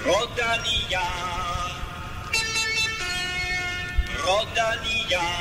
Rodania. Rodania.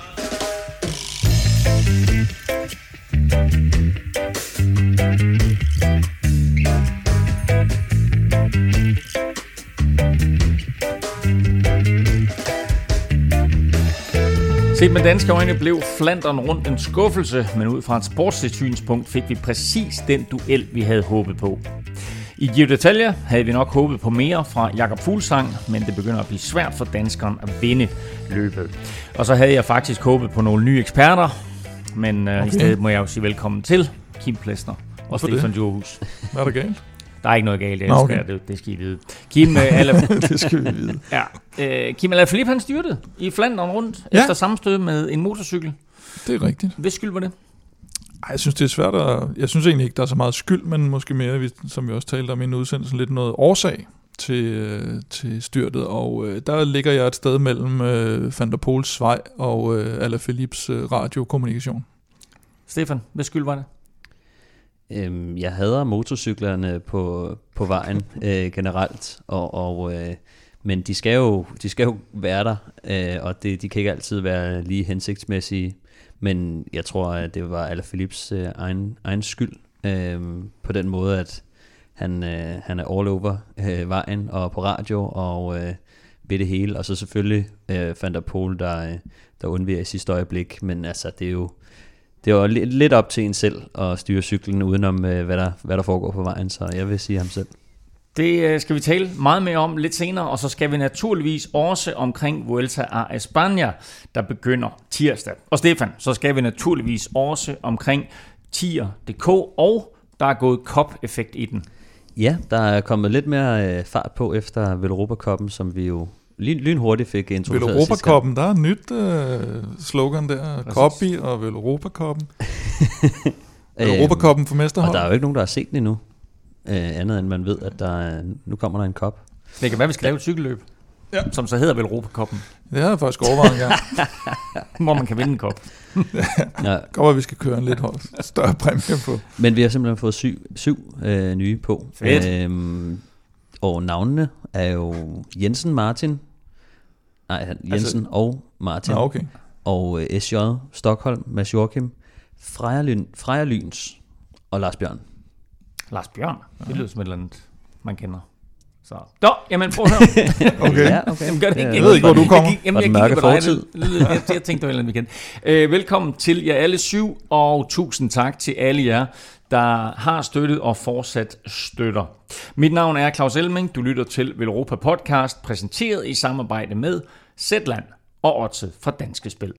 Set med danske øjne blev Flandern rundt en skuffelse, men ud fra et sportsligt synspunkt fik vi præcis den duel, vi havde håbet på. I Giro d'Italia havde vi nok håbet på mere fra Jakob Fuglsang, men det begynder at blive svært for danskeren at vinde løbet. Og så havde jeg faktisk håbet på nogle nye eksperter, men i stedet må jeg jo sige velkommen til Kim Plesner og Stefan Djurhus. Hvad er der galt? Der er ikke noget galt, det skal I vide. Kim det skal vi vide. Ja. Kim Alaphilippe, han styrtede i Flandern rundt efter sammenstød med en motorcykel. Det er rigtigt. Hvis skyld var det? Jeg synes, det er svært jeg synes egentlig ikke, der er så meget skyld, men måske mere, som vi også talte om i en udsendelse, lidt noget årsag til styrtet. Og der ligger jeg et sted mellem Van der Poels vej og Alaphilippes radiokommunikation. Stefan, hvis skyld var det? Jeg hader motorcyklerne på vejen generelt, men de skal jo være der, og de kan ikke altid være lige hensigtsmæssige. Men jeg tror, at det var Alaphilippes egen skyld på den måde, at han er all over vejen og på radio og ved det hele. Og så selvfølgelig Van der Poel, der undviger i sidste øjeblik. Men altså, det er jo lidt op til en selv at styre cyklen udenom, hvad der foregår på vejen. Så jeg vil sige ham selv. Det skal vi tale meget mere om lidt senere, og så skal vi naturligvis også omkring Vuelta a España, der begynder tirsdag. Og Stefan, så skal vi naturligvis også omkring tier.dk, og der er gået cup-effekt i den. Ja, der er kommet lidt mere fart på efter Velropa-cupen, som vi jo lynhurtigt fik introduceret. Velropa-cupen, der er et nyt slogan der. Copy og Velropa-cupen. Velropa-cupen for mesterhold. Og der er jo ikke nogen, der har set den endnu. Andet end man ved, at nu kommer der en kop. Det kan være, vi skal lave et cykelløb, som så hedder Velropa-cupen. Det har jeg faktisk overvejet en gang. Hvor man kan vinde en kop. Godt, at vi skal køre en lidt større præmie på. Men vi har simpelthen fået syv nye på. Og navnene er jo Jensen og Martin. Okay. Og SJ, Stockholm, Mads Joachim, Freja Lyns og Lars Bjørn. Lars Bjørn? Det lyder som et eller andet, man kender. Så. Jamen prøv at høre. Okay. Ja, okay. Jamen, jeg ved ikke, hvor du kommer. Jeg tænkte, det var et eller andet, velkommen til jer alle 7, og tusind tak til alle jer, der har støttet og fortsat støtter. Mit navn er Claus Elming. Du lytter til Velropa Podcast, præsenteret i samarbejde med Zetland og Odset fra Danske Spil.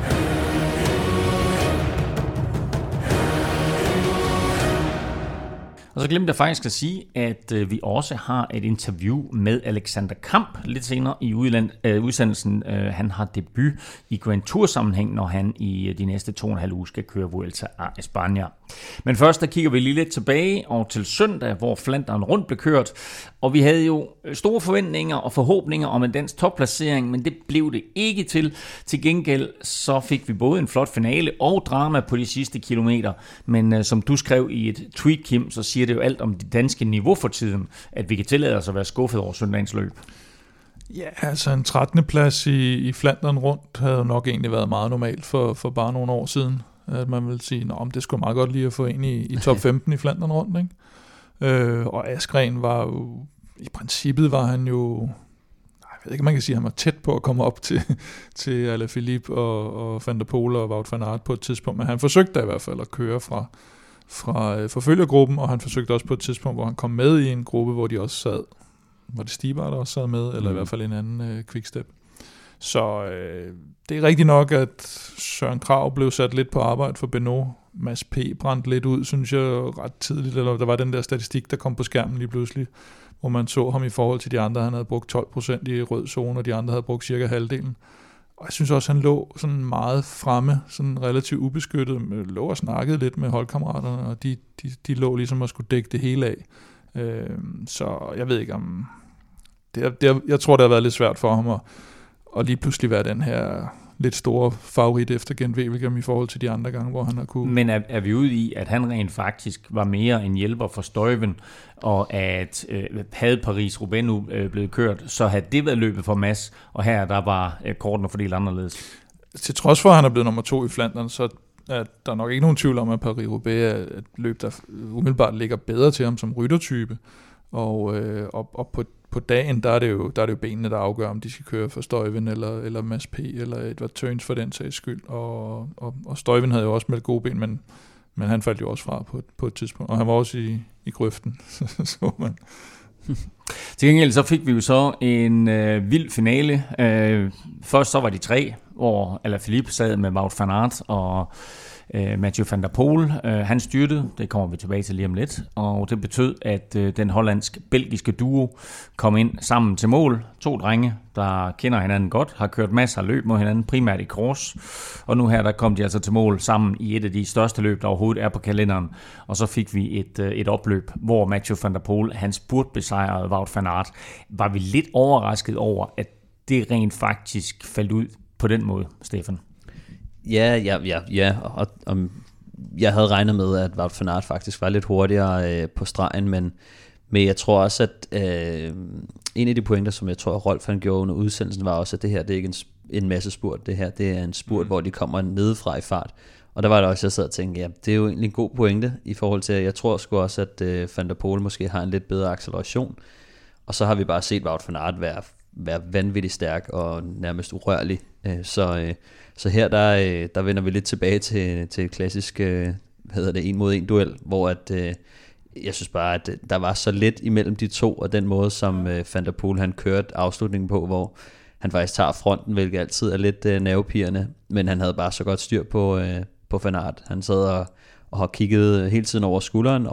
Og så glemte jeg faktisk at sige, at vi også har et interview med Alexander Kamp lidt senere i udsendelsen. Han har debut i Grand Tour-sammenhæng, når han i de næste 2,5 uger skal køre Vuelta a España. Men først der kigger vi lige lidt tilbage og til søndag, hvor Flandern rundt blev kørt. Og vi havde jo store forventninger og forhåbninger om en dansk topplacering, men det blev det ikke til. Til gengæld så fik vi både en flot finale og drama på de sidste kilometer. Men som du skrev i et tweet, Kim, så siger det jo alt om det danske niveau for tiden, at vi kan tillade os at være skuffet over søndagens løb. Ja, altså en 13. plads i Flandern rundt havde nok egentlig været meget normalt for bare nogle år siden. At man vil sige, at det skulle meget godt lige at få en i top 15 i Flandern rundt, ikke? Og Askren var jo, i princippet var han jo, jeg ved ikke, man kan sige, at han var tæt på at komme op til Alaphilippe og Van der Poel og Wout van Aert på et tidspunkt, men han forsøgte i hvert fald at køre fra forfølgergruppen, og han forsøgte også på et tidspunkt, hvor han kom med i en gruppe, hvor de også sad, var det Stibar, der også sad med, eller i hvert fald en anden quickstep. Så det er rigtigt nok, at Søren Kragh blev sat lidt på arbejde for Benoît. Mads P. brændte lidt ud, synes jeg, ret tidligt. Eller der var den der statistik, der kom på skærmen lige pludselig, hvor man så ham i forhold til de andre. Han havde brugt 12% i rød zone, og de andre havde brugt cirka halvdelen. Og jeg synes også, han lå sådan meget fremme, sådan relativt ubeskyttet, lå og snakkede lidt med holdkammeraterne, og de lå ligesom at skulle dække det hele af. Så jeg ved ikke om... jeg tror, det har været lidt svært for ham at lige pludselig være den her lidt store favorit efter Gent Wevelgem i forhold til de andre gange, hvor han har kunne... Men er vi ude i, at han rent faktisk var mere en hjælper for Stuyven, og at havde Paris-Roubaix nu blevet kørt, så havde det været løbet for Mads, og her der var kortene fordelt anderledes? Til trods for, at han er blevet nummer 2 i Flandern, så er der nok ikke nogen tvivl om, at Paris-Roubaix er et løb, der umiddelbart ligger bedre til ham som ryttertype. Og på dagen, der er det jo benene, der afgør, om de skal køre for Stuyven eller Mads P. eller Edvard Teuns for den sags skyld. Og Stuyven havde jo også meldt gode ben, men han faldt jo også fra på et tidspunkt. Og han var også i grøften, så man... Til gengæld så fik vi jo så en vild finale. Først så var de 3, hvor Alaphilippe sad med Wout van Aert og Mathieu van der Poel. Han styrtede, det kommer vi tilbage til lige om lidt, og det betød, at den hollandsk-belgiske duo kom ind sammen til mål. 2 drenge, der kender hinanden godt, har kørt masser af løb mod hinanden, primært i cross, og nu her der kom de altså til mål sammen i et af de største løb, der overhovedet er på kalenderen, og så fik vi et opløb, hvor Mathieu van der Poel, han spurtbesejrede Wout van Aert. Var vi lidt overrasket over, at det rent faktisk faldt ud på den måde, Stefan? Ja, og jeg havde regnet med, at Wout van Aert faktisk var lidt hurtigere på stregen, men jeg tror også, at en af de pointer, som jeg tror, Rolf han gjorde under udsendelsen, var også, at det her det er ikke en masse spurt, det her det er en spurt, hvor de kommer nedefra i fart. Og der var det også, jeg sad og tænkte, ja, det er jo egentlig en god pointe i forhold til, at jeg tror sgu også, at Van der Poel måske har en lidt bedre acceleration, og så har vi bare set Wout van Aert være vanvittigt stærk og nærmest urørlig. Så her der vender vi lidt tilbage til klassisk en mod en duel, hvor at jeg synes bare, at der var så lidt imellem de to, og den måde, som Van der Poel han kørte afslutningen på, hvor han faktisk tager fronten, hvilket altid er lidt nervepirrende, men han havde bare så godt styr på Van Aert. Han sad og har kigget hele tiden over skulderen,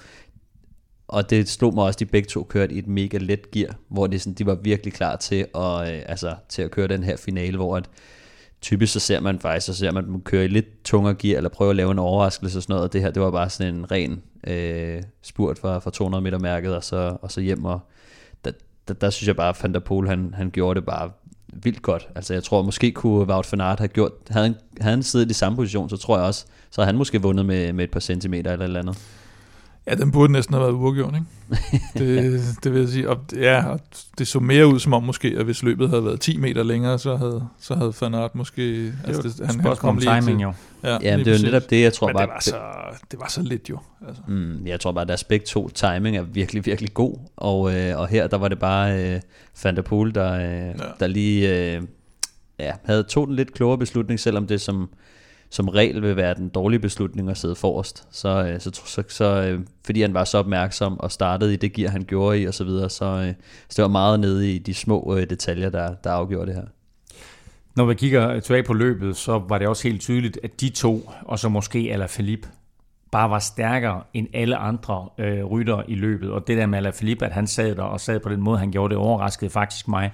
og det slog mig også, de begge to kørte i et mega let gear, hvor de var virkelig klar til at køre den her finale, hvor at typisk så ser man dem køre i lidt tungere gear, eller prøve at lave en overraskelse og sådan noget, og det her, det var bare sådan en ren spurt fra 200 meter mærket, og så hjem, og der synes jeg bare, at Van der Poel, han gjorde det bare vildt godt. Altså jeg tror, måske kunne Wout van Aert have gjort, havde han siddet i samme position, så tror jeg også, så havde han måske vundet med et par centimeter eller andet. Ja, den burde næsten have været uafgjort, ikke? Det vil jeg sige. Og det så mere ud som om måske, at hvis løbet havde været 10 meter længere, så havde Van Aert måske... han kom lige timing, jo. Ja, det er jo netop det, jeg tror. Men bare... Det var så lidt jo. Altså. Jeg tror bare, at deres begge to timing er virkelig, virkelig god. Og her, der var det bare Van der Poel, der lige havde tog den lidt klogere beslutning, selvom det som regel vil være den dårlige beslutning at sidde forrest. Så fordi han var så opmærksom og startede i det gear, han gjorde i og så videre, så det var meget nede i de små detaljer, der afgjorde det her. Når vi kigger tilbage på løbet, så var det også helt tydeligt, at de to, og så måske Alaphilippe, bare var stærkere end alle andre ryttere i løbet. Og det der med Alaphilippe, at han sad der og sad på den måde, han gjorde det, overraskede faktisk mig.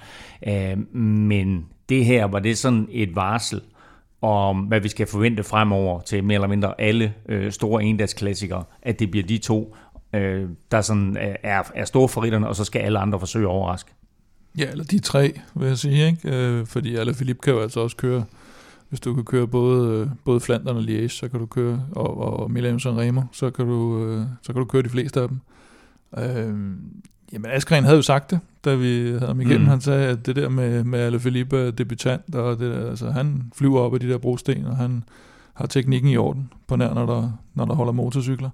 Men det her, var det sådan et varsel om, hvad vi skal forvente fremover til mere eller mindre alle store endagsklassikere, at det bliver de to, der sådan er store favoritterne, og så skal alle andre forsøge at overraske. Ja, eller de 3, vil jeg sige, ikke? Fordi Alaphilippe kan jo altså også køre, hvis du kan køre både Flandern og Liège, så kan du køre, og Milano-San Remo, så kan du køre de fleste af dem. Jamen Askren havde jo sagt det, da vi havde ham igennem. Han sagde, at det der med Alaphilippe er debutant, og det der, altså, han flyver op af de der brosten, og han har teknikken i orden på nær, når der holder motorcykler.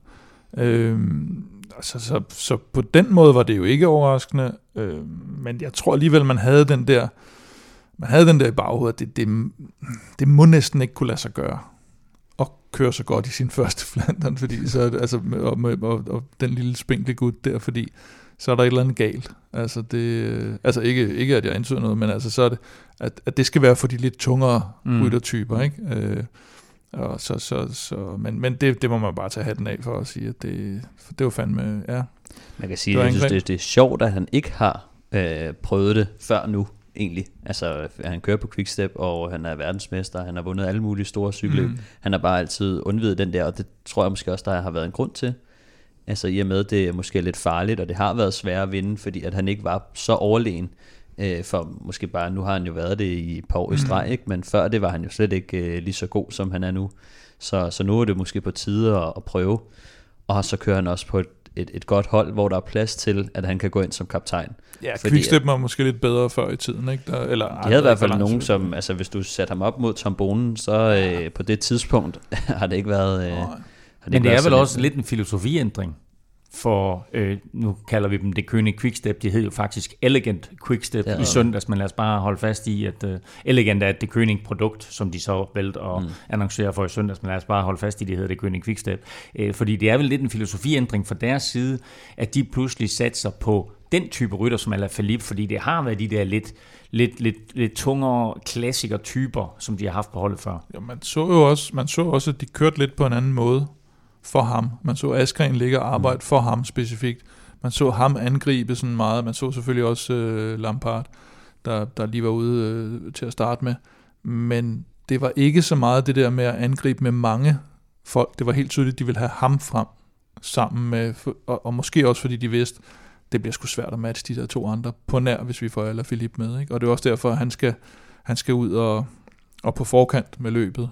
Så på den måde var det jo ikke overraskende, men jeg tror alligevel, man havde den der i baghovedet, at det må næsten ikke kunne lade sig gøre at køre så godt i sin første Flandern, fordi så altså og den lille spinkle gut der, fordi så er der et eller andet galt. Altså det, altså ikke at jeg indsyder noget, men altså så er det at det skal være for de lidt tungere ryttertyper, ikke? Og men det må man bare tage hatten af for at sige, at det var fandme, ja. Man kan sige, at jeg synes, det er sjovt, at han ikke har prøvet det før nu, egentlig. Altså, han kører på Quickstep, og han er verdensmester, han har vundet alle mulige store cykelløb. Han har bare altid undvidet den der, og det tror jeg måske også, der har været en grund til. Altså, i og med, det er måske lidt farligt, og det har været svært at vinde, fordi at han ikke var så overlegen for måske bare, nu har han jo været det i et par år i streg, ikke? Men før det var han jo slet ikke lige så god, som han er nu. Så nu er det måske på tide at prøve, og så kører han også på et godt hold, hvor der er plads til, at han kan gå ind som kaptajn. Ja, Quickstep var måske lidt bedre før i tiden, ikke? De havde i hvert fald nogen, som, altså hvis du satte ham op mod Tom Bonen, så på det tidspunkt har det ikke været... Men det er vel også lidt en filosofiændring, for nu kalder vi dem det König Quickstep, det hed jo faktisk Elegant Quickstep i søndags, men lad os bare holde fast i, at Elegant er det König produkt, som de så valgte at annoncere for i søndags, men lad os bare holde fast i, det hedder det König Quickstep, fordi det er vel lidt en filosofiændring fra deres side, at de pludselig satser på den type rytter som Alaphilippe, fordi det har været de der lidt tungere klassiker-typer, som de har haft på holdet før. Ja, man så også, at de kørte lidt på en anden måde for ham. Man så Askren ligge og arbejde for ham specifikt. Man så ham angribe sådan meget. Man så selvfølgelig også Lampard, der lige var ude til at starte med. Men det var ikke så meget det der med at angribe med mange folk. Det var helt tydeligt, at de ville have ham frem sammen med, og måske også fordi de vidste, det bliver sgu svært at matche de der to andre på nær, hvis vi får Alaphilippe med. Ikke? Og det er også derfor, at han skal ud og på forkant med løbet,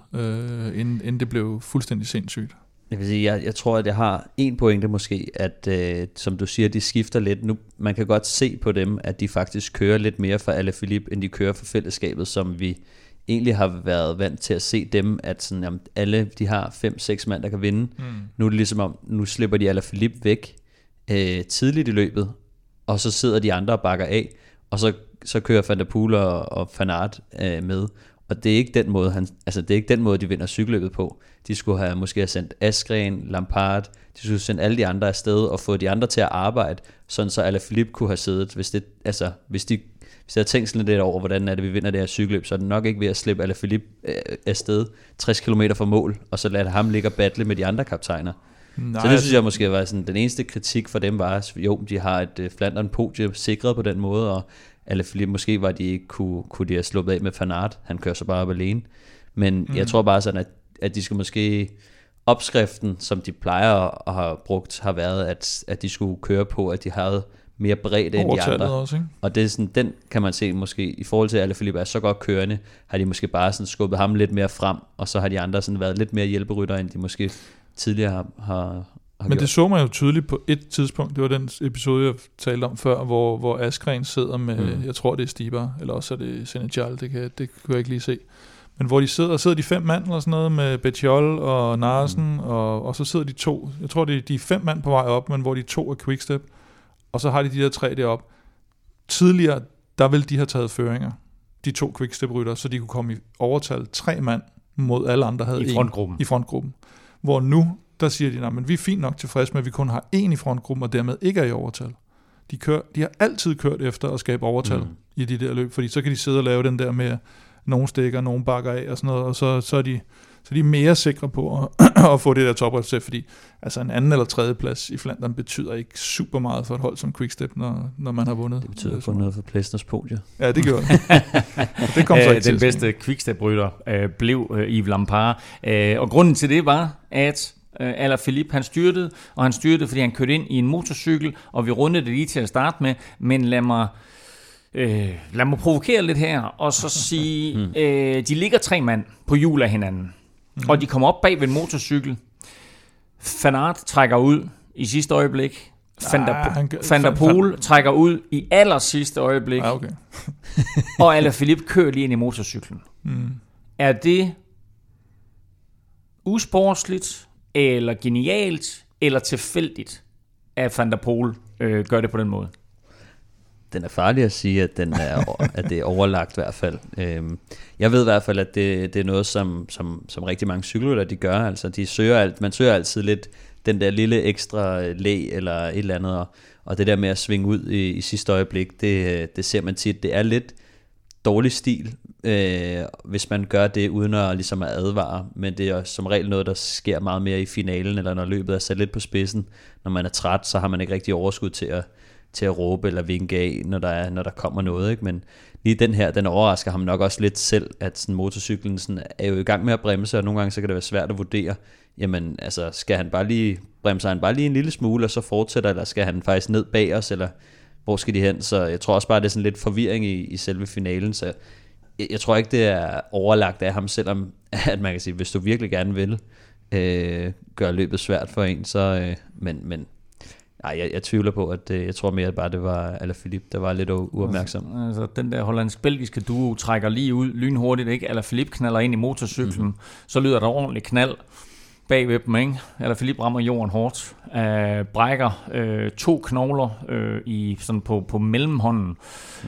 inden det blev fuldstændig sindssygt. Jeg vil sige, jeg tror, at jeg har en pointe måske, at som du siger, de skifter lidt. Nu, man kan godt se på dem, at de faktisk kører lidt mere for Alaphilippe, end de kører for fællesskabet, som vi egentlig har været vant til at se dem, at sådan, jamen, alle de har 5-6 mand, der kan vinde. Nu er det ligesom om, nu slipper de Alaphilippe væk tidligt i løbet, og så sidder de andre og bakker af, og så kører Van der Poel og Van Aert med. Og det er ikke den måde, det er ikke den måde, de vinder cykelløbet på. De skulle måske have sendt Askren, Lampard, de skulle sende alle de andre afsted og få de andre til at arbejde, sådan så Alaphilippe kunne have siddet. Hvis de havde tænkt sådan lidt over, hvordan er det, vi vinder det her cykelløb, så er det nok ikke ved at slippe Alaphilippe afsted 60 km fra mål, og så lade ham ligge og battle med de andre kaptajner. Nej, så det synes jeg måske var sådan, den eneste kritik for dem var, jo, de har et Flandern podium sikret på den måde, og Alaphilippe måske var de ikke kunne de have sluppet af med Van Aert. Han kører så bare op alene. Men jeg tror bare sådan, at de skal måske... Opskriften, som de plejer at have brugt, har været, at de skulle køre på, at de havde mere bredde end de andre. Også, og det er sådan, den kan man se måske, i forhold til, at Alaphilippe er så godt kørende, har de måske bare sådan skubbet ham lidt mere frem, og så har de andre sådan været lidt mere hjælperytter, end de måske tidligere har men gjort. Det så man jo tydeligt på et tidspunkt. Det var den episode, jeg talte om før, hvor Askren sidder med, jeg tror det er Stibar, eller også er det Senechal, det kunne jeg ikke lige se. Men hvor de sidder de 5 mand eller sådan noget med Betjol og Narsen, og så sidder de 2, jeg tror de er 5 mand på vej op, men hvor de 2 er Quickstep, og så har de der 3 deroppe. Tidligere, der ville de have taget føringer, de 2 Quickstep-rytter, så de kunne komme i overtal 3 mand mod alle andre havde i frontgruppen. Hvor nu, der siger de, men vi er fint nok tilfredse med, at vi kun har 1 i frontgruppen, og dermed ikke er i overtal. De har altid kørt efter at skabe overtal i de der løb, fordi så kan de sidde og lave den der med, nogle stikker, nogle bakker af og sådan noget, og så er de mere sikre på at få det der topresultat, fordi altså en anden eller tredje plads i Flandern betyder ikke super meget for et hold som Quickstep, når man har vundet. Det betyder kun noget for Plesners podie. Ja, det gjorde det. Det kom så ikke den bedste Quickstep-rytter blev Yves Lampard, og grunden til det var, at Alaphilippe, han styrtede, fordi han kørte ind i en motorcykel, og vi rundede det lige til at starte med, men lad mig provokere lidt her, og så sige, de ligger 3 mand på hjul af hinanden, og de kommer op bag ved en motorcykel. Van Aert trækker ud i sidste øjeblik. Van der Poel trækker ud i aller sidste øjeblik. Okay. Og Alaphilippe kører lige ind i motorcyklen. Er det usportsligt, eller genialt, eller tilfældigt, at Van der Poel gør det på den måde? Den er farlig at sige, at at det er overlagt i hvert fald. Jeg ved i hvert fald, at det er noget, som rigtig mange cykelrytter de gør. Altså, man søger altid lidt den der lille ekstra læg eller et eller andet, og det der med at svinge ud i sidste øjeblik, det ser man tit. Det er lidt dårlig stil, hvis man gør det uden at, ligesom at advare, men det er som regel noget, der sker meget mere i finalen, eller når løbet er sat lidt på spidsen. Når man er træt, så har man ikke rigtig overskud til at råbe eller vinke af, når der kommer noget, ikke? Men lige den her, den overrasker ham nok også lidt selv, at sådan motorcyklen sådan er jo i gang med at bremse, og nogle gange så kan det være svært at vurdere, jamen altså, skal han bare lige bremse han bare lige en lille smule, og så fortsætter, eller skal han faktisk ned bag os, eller hvor skal de hen, så jeg tror også bare, det er sådan lidt forvirring i selve finalen, så jeg tror ikke, det er overlagt af ham, selvom at man kan sige, hvis du virkelig gerne vil gøre løbet svært for en, så men jeg tvivler på, at jeg tror mere, at bare det var Alaphilippe, der var lidt uopmærksom. Altså den der hollandsk-belgiske duo trækker lige ud lynhurtigt, ikke? Alaphilippe knalder ind i motorcyklen, så lyder der ordentligt knald bagved dem, ikke? Alaphilippe rammer jorden hårdt, brækker 2 knogler sådan på mellemhånden,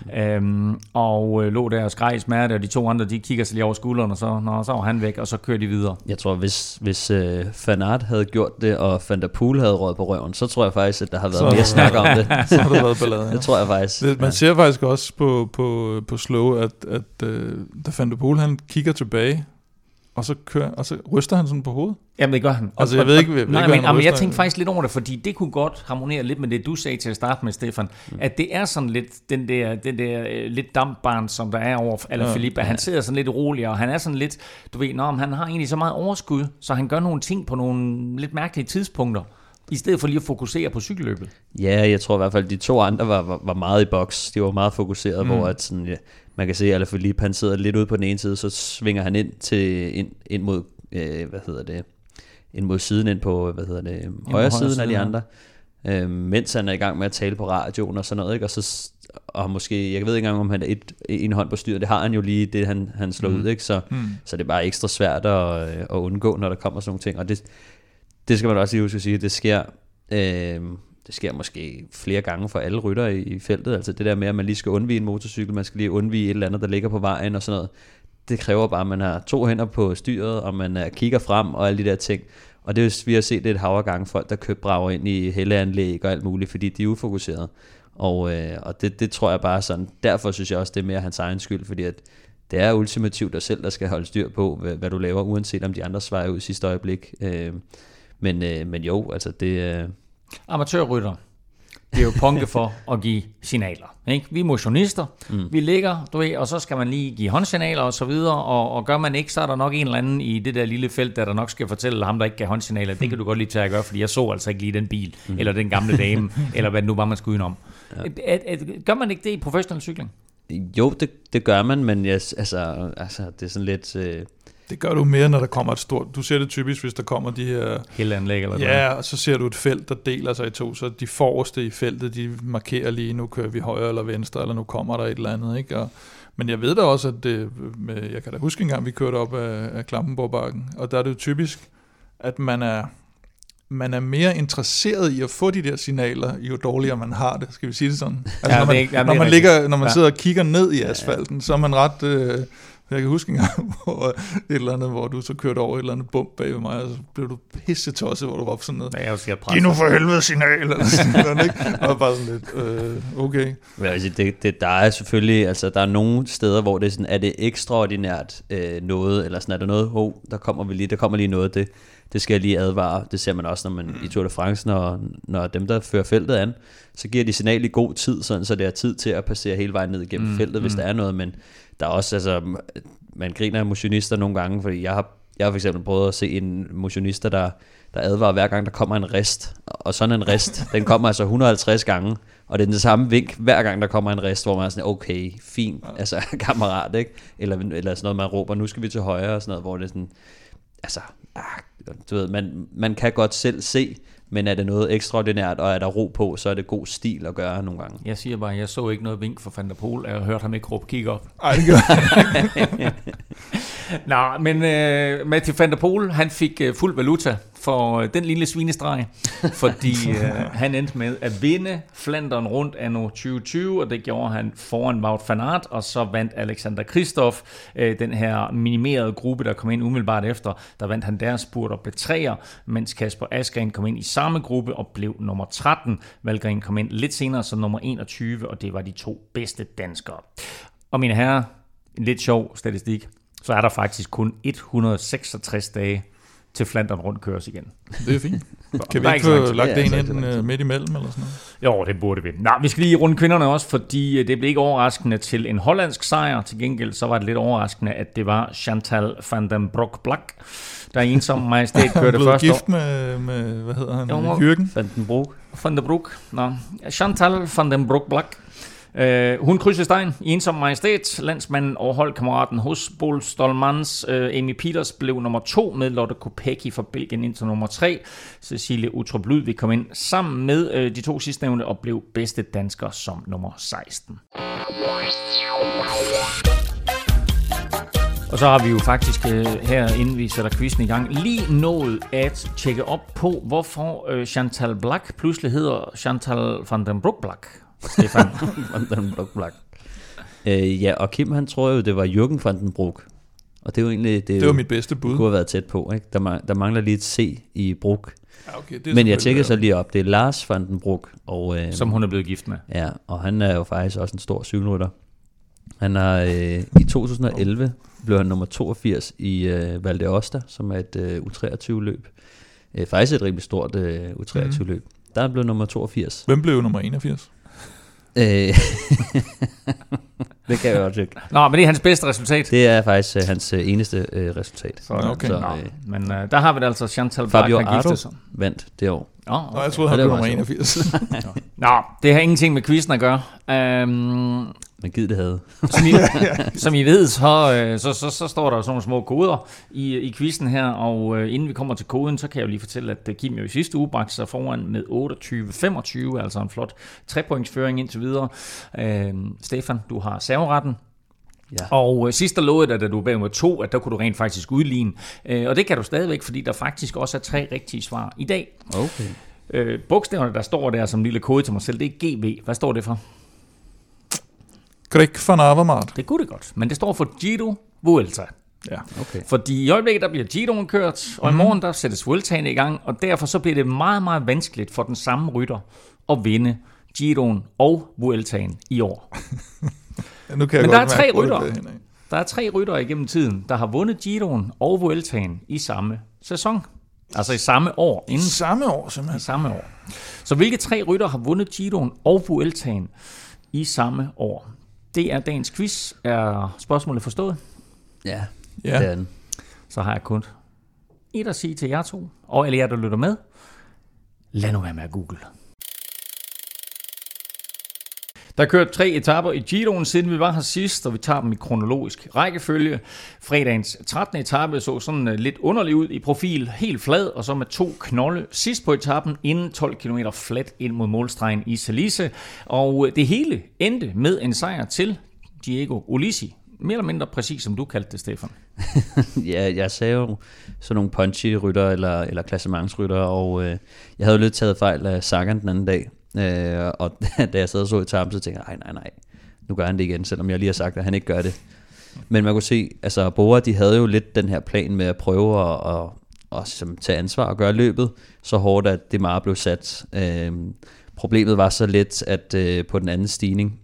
og lå der og skreg i smerte, og de 2 andre, de kigger sig lige over skulderen, og så var han væk, og så kører de videre. Jeg tror, hvis Van Aert havde gjort det, og Van der Poel havde røget på røven, så tror jeg faktisk, at der har været mere snak om det. Så har der været ballade, ja. Det tror jeg faktisk. Man ser faktisk også på slow, at da Van der Poel, han kigger tilbage, og så ryster han sådan på hovedet. Jamen det gør han. Altså jeg ved ikke, jeg tænkte faktisk lidt over det, fordi det kunne godt harmonere lidt med det, du sagde til at starte med, Stefan, at det er sådan lidt den der lidt dampbarn, som der er over Alaphilippe, at han sidder sådan lidt roligere, og han er sådan lidt, du ved, han har egentlig så meget overskud, så han gør nogle ting på nogle lidt mærkelige tidspunkter, i stedet for lige at fokusere på cykelløbet. Ja, jeg tror i hvert fald, de 2 andre var meget i boks. De var meget fokuseret, hvor at sådan, man kan se, at Alaphilippe, han sidder lidt ude på den ene side, så svinger han ind mod, ind mod siden, ind på, højre siden af de andre, mens han er i gang med at tale på radioen og sådan noget, ikke? Og måske, jeg ved ikke engang, om han er en hånd på styret, det har han jo lige, det han slår ud, ikke? Så det er bare ekstra svært at undgå, når der kommer sådan nogle ting, og det skal man også lige huske at sige, det sker måske flere gange for alle ryttere i feltet, altså det der med, at man lige skal undvige en motorcykel, man skal lige undvige et eller andet, der ligger på vejen og sådan noget, det kræver bare, at man har 2 hænder på styret, og man kigger frem og alle de der ting, og det vi har set, det er et hav af gange folk, der brager ind i helleanlæg og alt muligt, fordi de er ufokuserede, og det tror jeg bare sådan, derfor synes jeg også, det er mere hans egen skyld, fordi at det er ultimativt dig selv, der skal holde styr på, hvad du laver, uanset om de andre svarer ud i sidste øjeblik. Men jo, altså det... Amatørrytter, det er jo punke for at give signaler. Ikke? Vi er motionister, vi ligger, du ved, og så skal man lige give håndsignaler og så videre, og gør man ikke, så er der nok en eller anden i det der lille felt, der nok skal fortælle ham, der ikke gav håndsignaler. Det kan du godt lige tage at gøre, fordi jeg så altså ikke lige den bil, eller den gamle dame, eller hvad det nu var, man skulle udenom. Ja. Gør man ikke det i professionel cykling? Jo, det gør man, men altså det er sådan lidt... Det gør du mere, når der kommer et stort... Du ser det typisk, hvis der kommer de her... Helleanlæg eller noget. Ja, og så ser du et felt, der deler sig i 2, så de forreste i feltet, de markerer lige, nu kører vi højre eller venstre, eller nu kommer der et eller andet, ikke? Men jeg ved da også, at jeg kan da huske engang, vi kørte op af Klampenborgbakken, og der er det jo typisk, at man er mere interesseret i at få de der signaler, jo dårligere man har det. Skal vi sige det sådan? Altså, når man sidder og kigger ned i asfalten, så er man ret... Jeg kan huske engang, hvor du så kørte over et eller andet bump bag ved mig, og så blev du pissetosset, hvor du var på sådan noget. Giv nu for helvede signal, eller sådan noget, ikke? Og bare sådan lidt, okay. Der er selvfølgelig, altså der er nogle steder, hvor det er sådan, er det ekstraordinært noget, eller sådan, er der noget, der kommer lige noget, det skal jeg lige advare. Det ser man også, når man i Tour de France, når dem, der fører feltet an, så giver de signal i god tid, sådan, så det er tid til at passere hele vejen ned igennem feltet, hvis der er noget, men der er også, altså, man griner af motionister nogle gange, fordi jeg har for eksempel prøvet at se en motionister, der advarer hver gang, der kommer en rist, og sådan en rist, den kommer altså 150 gange, og det er den samme vink, hver gang der kommer en rist, hvor man er sådan, okay, fint, altså kammerat, ikke? Eller sådan noget, man råber, nu skal vi til højre, og sådan noget, hvor det er sådan, altså, du ved, man kan godt selv se, men er det noget ekstraordinært, og er der ro på, så er det god stil at gøre nogle gange. Jeg siger bare, jeg så ikke noget vink for Van der Poel, jeg hørte ham ikke råbe kig op. Ej, det gør Nå, men Mathieu van der Poel, han fik fuld valuta for den lille svinestreg, fordi han endte med at vinde Flandern rundt anno 2020, og det gjorde han foran Wout van Aert, og så vandt Alexander Kristoff, den her minimerede gruppe, der kom ind umiddelbart efter, der vandt han deres spurt og blev 3'er, mens Kasper Asgreen kom ind i samme gruppe og blev nummer 13. Valgren kom ind lidt senere som nummer 21, og det var de 2 bedste danskere. Og mine herrer, en lidt sjov statistik, så er der faktisk kun 166 dage til Flandern rundt køres igen. Det er fint. Kan vi ikke få lagt det ind midt imellem eller sådan noget? Jo, det burde vi. Nå, vi skal lige runde kvinderne også, fordi det blev ikke overraskende til en hollandsk sejr. Til gengæld så var det lidt overraskende, at det var Chantal van den Broek-Black, der i ensom majestæt kørte første år. gift med, hvad hedder han? Jürgen? Van den Broek. Nå, Chantal van den Broek-Black. Hun krydsede stegen i ensom majestæt. Landsmanden og holdkammeraten hos Boel Stolmans, Amy Peters, blev nummer 2 med Lotte Kopecky fra Belgien indtil nummer 3. Cecilie Uttrup Ludwig kom ind sammen med de 2 sidstnævnte og blev bedste dansker som nummer 16. Og så har vi jo faktisk her, inden vi sætter quizzen i gang, lige nået at tjekke op på, hvorfor Chantal Black pludselig hedder Chantal van den Broek-Black. Stefan van den Broek-Black. Ja, og Kim han tror jo, det var Jürgen van den Broek. Og det er jo egentlig... Det var mit bedste bud. Det kunne have været tæt på, ikke? Der mangler lige et C i Broek. Ja, okay, men jeg tjekker så lige op, det er Lars van den Broek. Og, som hun er blevet gift med. Ja, og han er jo faktisk også en stor cykelrytter. Han har i 2011 blev han nummer 82 i Val d'Aosta, som er et U23-løb. Faktisk et rimelig stort U23-løb. Der er blevet nummer 82. Hvem blev nummer 81? Det kan jeg også ikke. Nå, men det er hans bedste resultat. Det er faktisk hans eneste resultat. Okay. Så, men der har vi det altså Chantal Black, Fabio har giftet sig. Vandt det år. Okay. Nå, jeg troede, han blev nummer 81. Nå, det har ingenting med quizzen at gøre. Men giv det havde. Som I ved, så står der jo sådan nogle små koder i quizzen her, og inden vi kommer til koden, så kan jeg jo lige fortælle, at Kim jo i sidste uge bragte sig foran med 28-25, altså en flot 3-pointsføring indtil videre. Stefan, du har serveretten. Ja. Og sidst der lovede dig, da du bag med 2, at der kunne du rent faktisk udligne. Og det kan du stadigvæk, fordi der faktisk også er 3 rigtige svar i dag. Okay. Bogstaverne, der står der som lille kode til mig selv, det er GB. Hvad står det for? Greg van Avermaet. Det kunne det godt, men det står for Giro Vuelta. Ja, okay. Fordi i øjeblikket, der bliver Giroen kørt, og i morgen, der sættes Vueltaen i gang, og derfor så bliver det meget, meget vanskeligt for den samme rytter at vinde Giroen og Vueltaen i år. Nu kan men der er 3 ryttere. Der er 3 ryttere igennem tiden, der har vundet Giroen og Vueltaen i samme sæson. Altså i samme år. I samme år, simpelthen. I samme år. Så hvilke 3 ryttere har vundet Giroen og Vueltaen i samme år? Det er dagens quiz. Er spørgsmålet forstået? Ja, det er den. Så har jeg kun et at sige til jer 2, og alle jer, der lytter med. Lad nu være med at google. Der er kørt 3 etaper i Giroen, siden vi var her sidst, og vi tager dem i kronologisk rækkefølge. Fredagens 13. etape så sådan lidt underlig ud i profil, helt flad, og så med 2 knolde sidst på etappen, inden 12 km flat ind mod målstregen i Salise. Og det hele endte med en sejr til Diego Ulissi. Mere eller mindre præcis, som du kaldte det, Stefan. Ja, jeg sagde jo sådan nogle punchy-rytter eller klassementsrytter, og jeg havde jo lidt taget fejl af Sagan den anden dag. Og da jeg sad og så etappen, så tænkte jeg, nej, nu gør han det igen, selvom jeg lige har sagt, at han ikke gør det. Men man kunne se, altså Bora, de havde jo lidt den her plan med at prøve at tage ansvar og gøre løbet så hårdt, at det meget blev sat. Problemet var så lidt, at på den anden stigning,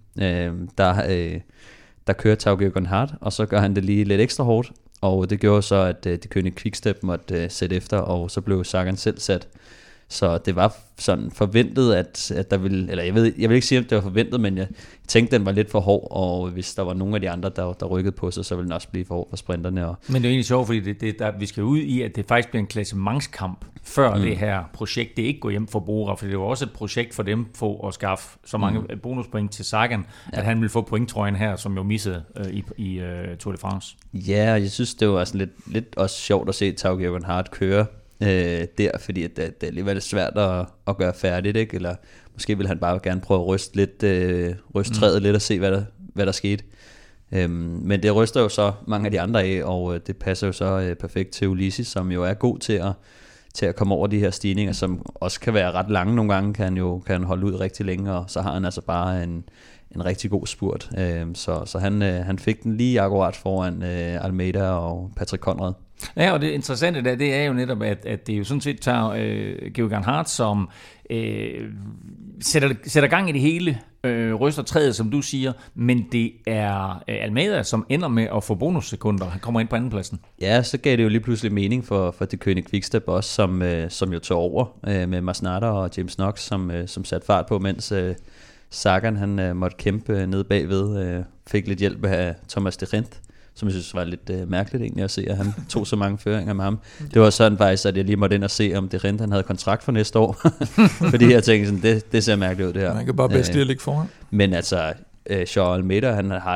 der kører Tao Geoghegan Hart, og så gør han det lige lidt ekstra hårdt, og det gjorde så, at de kørende Quickstep måtte sætte efter, og så blev Sagan selv sat. Så det var sådan forventet, at der ville, eller jeg vil ikke sige, at det var forventet, men jeg tænkte, den var lidt for hård, og hvis der var nogle af de andre, der rykkede på sig, så ville den også blive for hård for sprinterne. Men det er egentlig sjovt, fordi vi skal ud i, at det faktisk bliver en klassementskamp før det her projekt. Det er ikke gå hjem for Bora, for det var også et projekt for dem for at skaffe så mange bonuspoint til Sagan, at han ville få pointtrøjen her, som jo missede i Tour de France. Ja, og jeg synes, det var sådan lidt også sjovt at se Tao Geoghegan Hart køre der, fordi at det er alligevel svært at gøre færdigt, ikke? Eller måske vil han bare gerne prøve at ryste træet lidt og se, hvad der skete. Men det ryster jo så mange af de andre af, og det passer jo så perfekt til Ulissi, som jo er god til at komme over de her stigninger, som også kan være ret lange nogle gange, kan han holde ud rigtig længe, og så har han altså bare en rigtig god spurt. Så han fik den lige akkurat foran Almeida og Patrick Conrad. Ja, og det interessante der, det er jo netop, at det jo sådan set tager Geoghegan Hart, som sætter gang i det hele, ryster træet, som du siger, men det er Almeida, som ender med at få bonussekunder. Han kommer ind på andenpladsen. Ja, så gav det jo lige pludselig mening for De Koenig Quickstep også, som jo tog over med Masnada og James Knox, som satte fart på, mens Sagan han måtte kæmpe nede bagved, fik lidt hjælp af Thomas de Gendt, som jeg synes var lidt mærkeligt egentlig at se, at han tog så mange føringer med ham. Det var sådan faktisk, at jeg lige måtte ind og se, om de Gendt han havde kontrakt for næste år, fordi jeg tænkte sådan, det ser mærkeligt ud det her. Man kan bare bedst lige ligge foran. Men altså, Joao Almeida,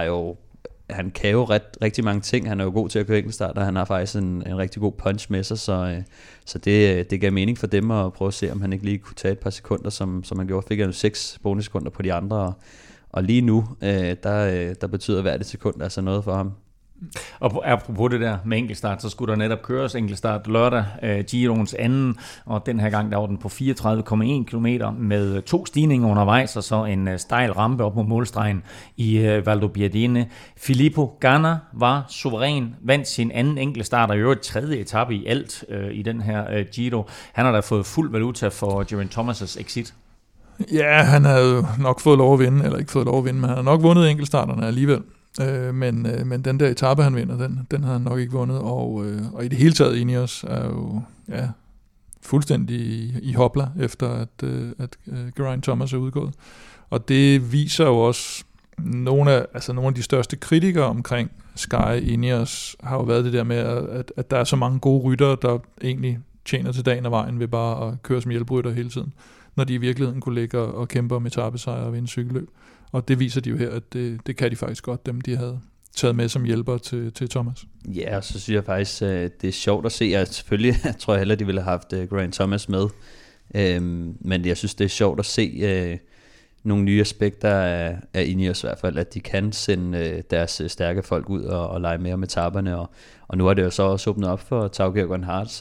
han kan jo rigtig mange ting. Han er jo god til at køre enkeltstart, og han har faktisk en rigtig god punch med sig, så det gav mening for dem at prøve at se, om han ikke lige kunne tage et par sekunder, som han gjorde. Fik han jo 6 bonussekunder på de andre, og lige nu, der betyder hvert et sekund altså noget for ham. Og apropos det der med enkeltstart, så skulle der netop køres enkeltstart lørdag, Giroens anden, og den her gang der var den på 34,1 km med 2 stigninger undervejs, og så en stejl rampe op mod målstregen i Valdobbiadene. Filippo Ganna var suveræn, vandt sin anden enkeltstart, og i øvrigt 3. etape i alt i den her Giro. Han har da fået fuld valuta for Geraint Thomas' exit. Ja, han havde jo nok fået lov at vinde, eller ikke fået lov at vinde, men han har nok vundet enkeltstarterne alligevel. Men den der etape, han vinder, den har han nok ikke vundet, og i det hele taget Ineos er jo fuldstændig i hopla, efter at Geraint Thomas er udgået. Og det viser jo også, nogle af de største kritikere omkring Sky Ineos har jo været det der med, at der er så mange gode ryttere, der egentlig tjener til dagen og vejen ved bare at køre som hjælperytter hele tiden, når de i virkeligheden kunne ligge og kæmpe om etapesejre og vinde cykelløb. Og det viser de jo her, at det kan de faktisk godt, dem de havde taget med som hjælper til Thomas. Ja, og så synes jeg faktisk, det er sjovt at se. Selvfølgelig tror jeg heller, de ville have haft Geraint Thomas med. Men jeg synes, det er sjovt at se nogle nye aspekter af Ineos i hvert fald, at de kan sende deres stærke folk ud og lege mere med etapperne. Og nu har det jo så også åbnet op for Tao Geoghegan Hart,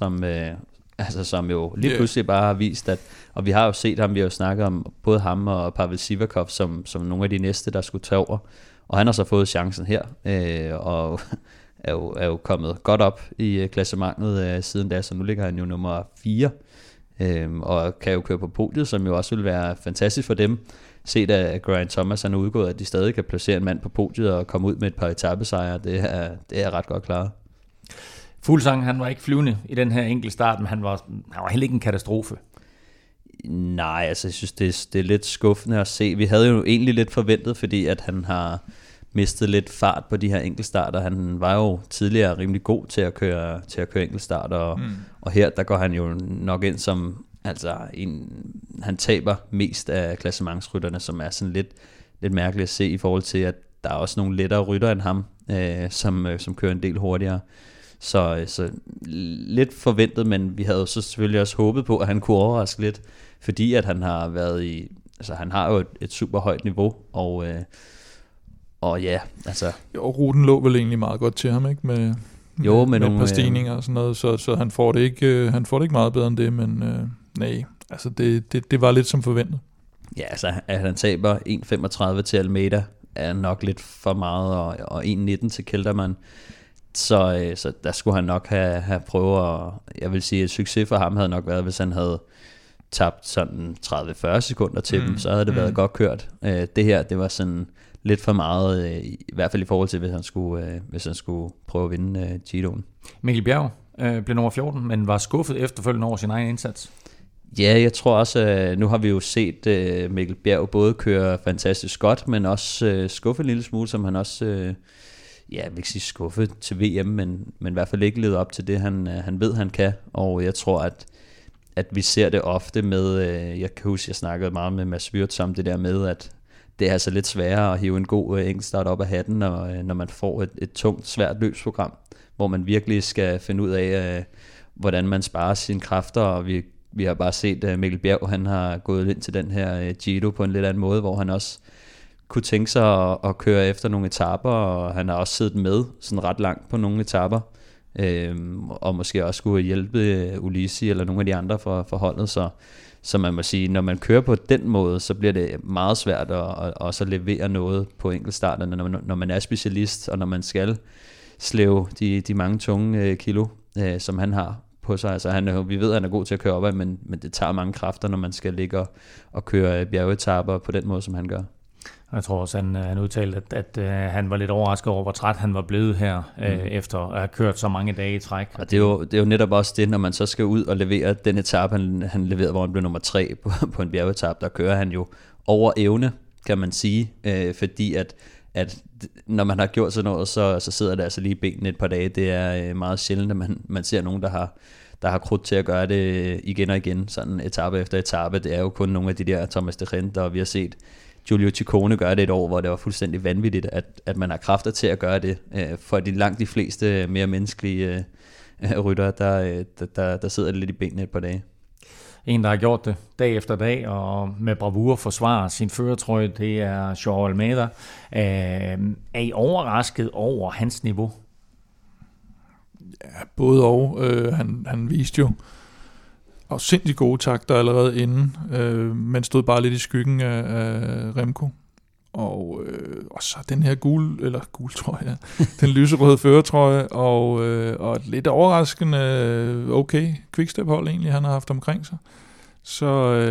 som jo lige pludselig bare har vist, at, og vi har jo set ham, vi har jo snakket om både ham og Pavel Sivakov som nogle af de næste, der skulle tage over, og han har så fået chancen her, og er jo kommet godt op i klassementet siden da, så nu ligger han jo nummer 4, og kan jo køre på podiet, som jo også vil være fantastisk for dem, set at Geraint Thomas er udgået, at de stadig kan placere en mand på podiet og komme ud med et par etapesejre, det er ret godt klaret. Fuglsang, han var ikke flyvende i den her enkeltstart, men han var heller ikke en katastrofe. Nej, altså jeg synes, det er lidt skuffende at se. Vi havde jo egentlig lidt forventet, fordi at han har mistet lidt fart på de her enkeltstarter. Han var jo tidligere rimelig god til at køre enkeltstart, og her der går han jo nok ind som, altså han taber mest af klassementsrytterne, som er sådan lidt mærkeligt at se i forhold til, at der er også nogle lettere rytter end ham, som kører en del hurtigere. Så lidt forventet, men vi havde så selvfølgelig også håbet på, at han kunne overraske lidt, fordi at han har været i, altså han har jo et super højt niveau, og ja, altså. Jo, ruten lå vel egentlig meget godt til ham, ikke? Med et par stigninger og sådan noget, så han får det ikke meget bedre end det, men nej, altså det var lidt som forventet. Ja, altså at han taber 1.35 til Almeida er nok lidt for meget, og 1.19 til Kelderman. Så der skulle han nok have prøvet, og jeg vil sige, at succes for ham havde nok været, hvis han havde tabt sådan 30-40 sekunder til dem, så havde det været godt kørt. Det her, det var sådan lidt for meget, i hvert fald i forhold til, hvis han skulle prøve at vinde Giroen. Mikkel Bjerg blev nummer 14, men var skuffet efterfølgende over sin egen indsats. Ja, jeg tror også, nu har vi jo set Mikkel Bjerg både køre fantastisk godt, men også skuffe en lille smule, som han også... jeg vil ikke sige skuffet til VM, men i hvert fald ikke levet op til det, han ved, han kan. Og jeg tror, at vi ser det ofte med, jeg kan huske, jeg snakkede meget med Mads Wirtz om det der med, at det er altså lidt sværere at hive en god enkeltstart op af hatten, når man får et tungt, svært løbsprogram, hvor man virkelig skal finde ud af, hvordan man sparer sine kræfter, og vi har bare set, at Mikkel Bjerg, han har gået ind til den her Giro på en lidt anden måde, hvor han også kunne tænke sig at køre efter nogle etaper, og han har også siddet med sådan ret langt på nogle etaper, og måske også skulle hjælpe Ulissi eller nogle af de andre for holdet, så man må sige, når man kører på den måde, så bliver det meget svært at også levere noget på enkeltstarterne, når man er specialist, og når man skal slæve de mange tunge kilo, som han har på sig. Altså vi ved, at han er god til at køre opad, men det tager mange kræfter, når man skal ligge og køre bjergetapper på den måde, som han gør. Jeg tror også, han udtalte, at han var lidt overrasket over, hvor træt han var blevet her, efter at have kørt så mange dage i træk. Og det er jo netop også det, når man så skal ud og levere den etape, han leverede, hvor han blev nummer 3 på en bjergetape, der kører han jo over evne, kan man sige, fordi at når man har gjort sådan noget, så sidder det altså lige i benene et par dage. Det er meget sjældent, at man ser nogen, der har krudt til at gøre det igen og igen, sådan etape efter etape. Det er jo kun nogle af de der Thomas de Gendt, og vi har set Giulio Ciccone gøre det et år, hvor det var fuldstændig vanvittigt, at man har kræfter til at gøre det. For langt de fleste mere menneskelige ryttere, der sidder det lidt i benene et par dage. En, der har gjort det dag efter dag, og med bravur forsvarer sin førertrøje, det er Joao Almeida. Er I overrasket over hans niveau? Ja, både og. Han viste jo sindssygt gode takter allerede inden, men stod bare lidt i skyggen af Remco. Og så den her gul trøje, den lyserøde førertrøje, og et lidt overraskende okay quickstep-hold egentlig, han har haft omkring sig. Så,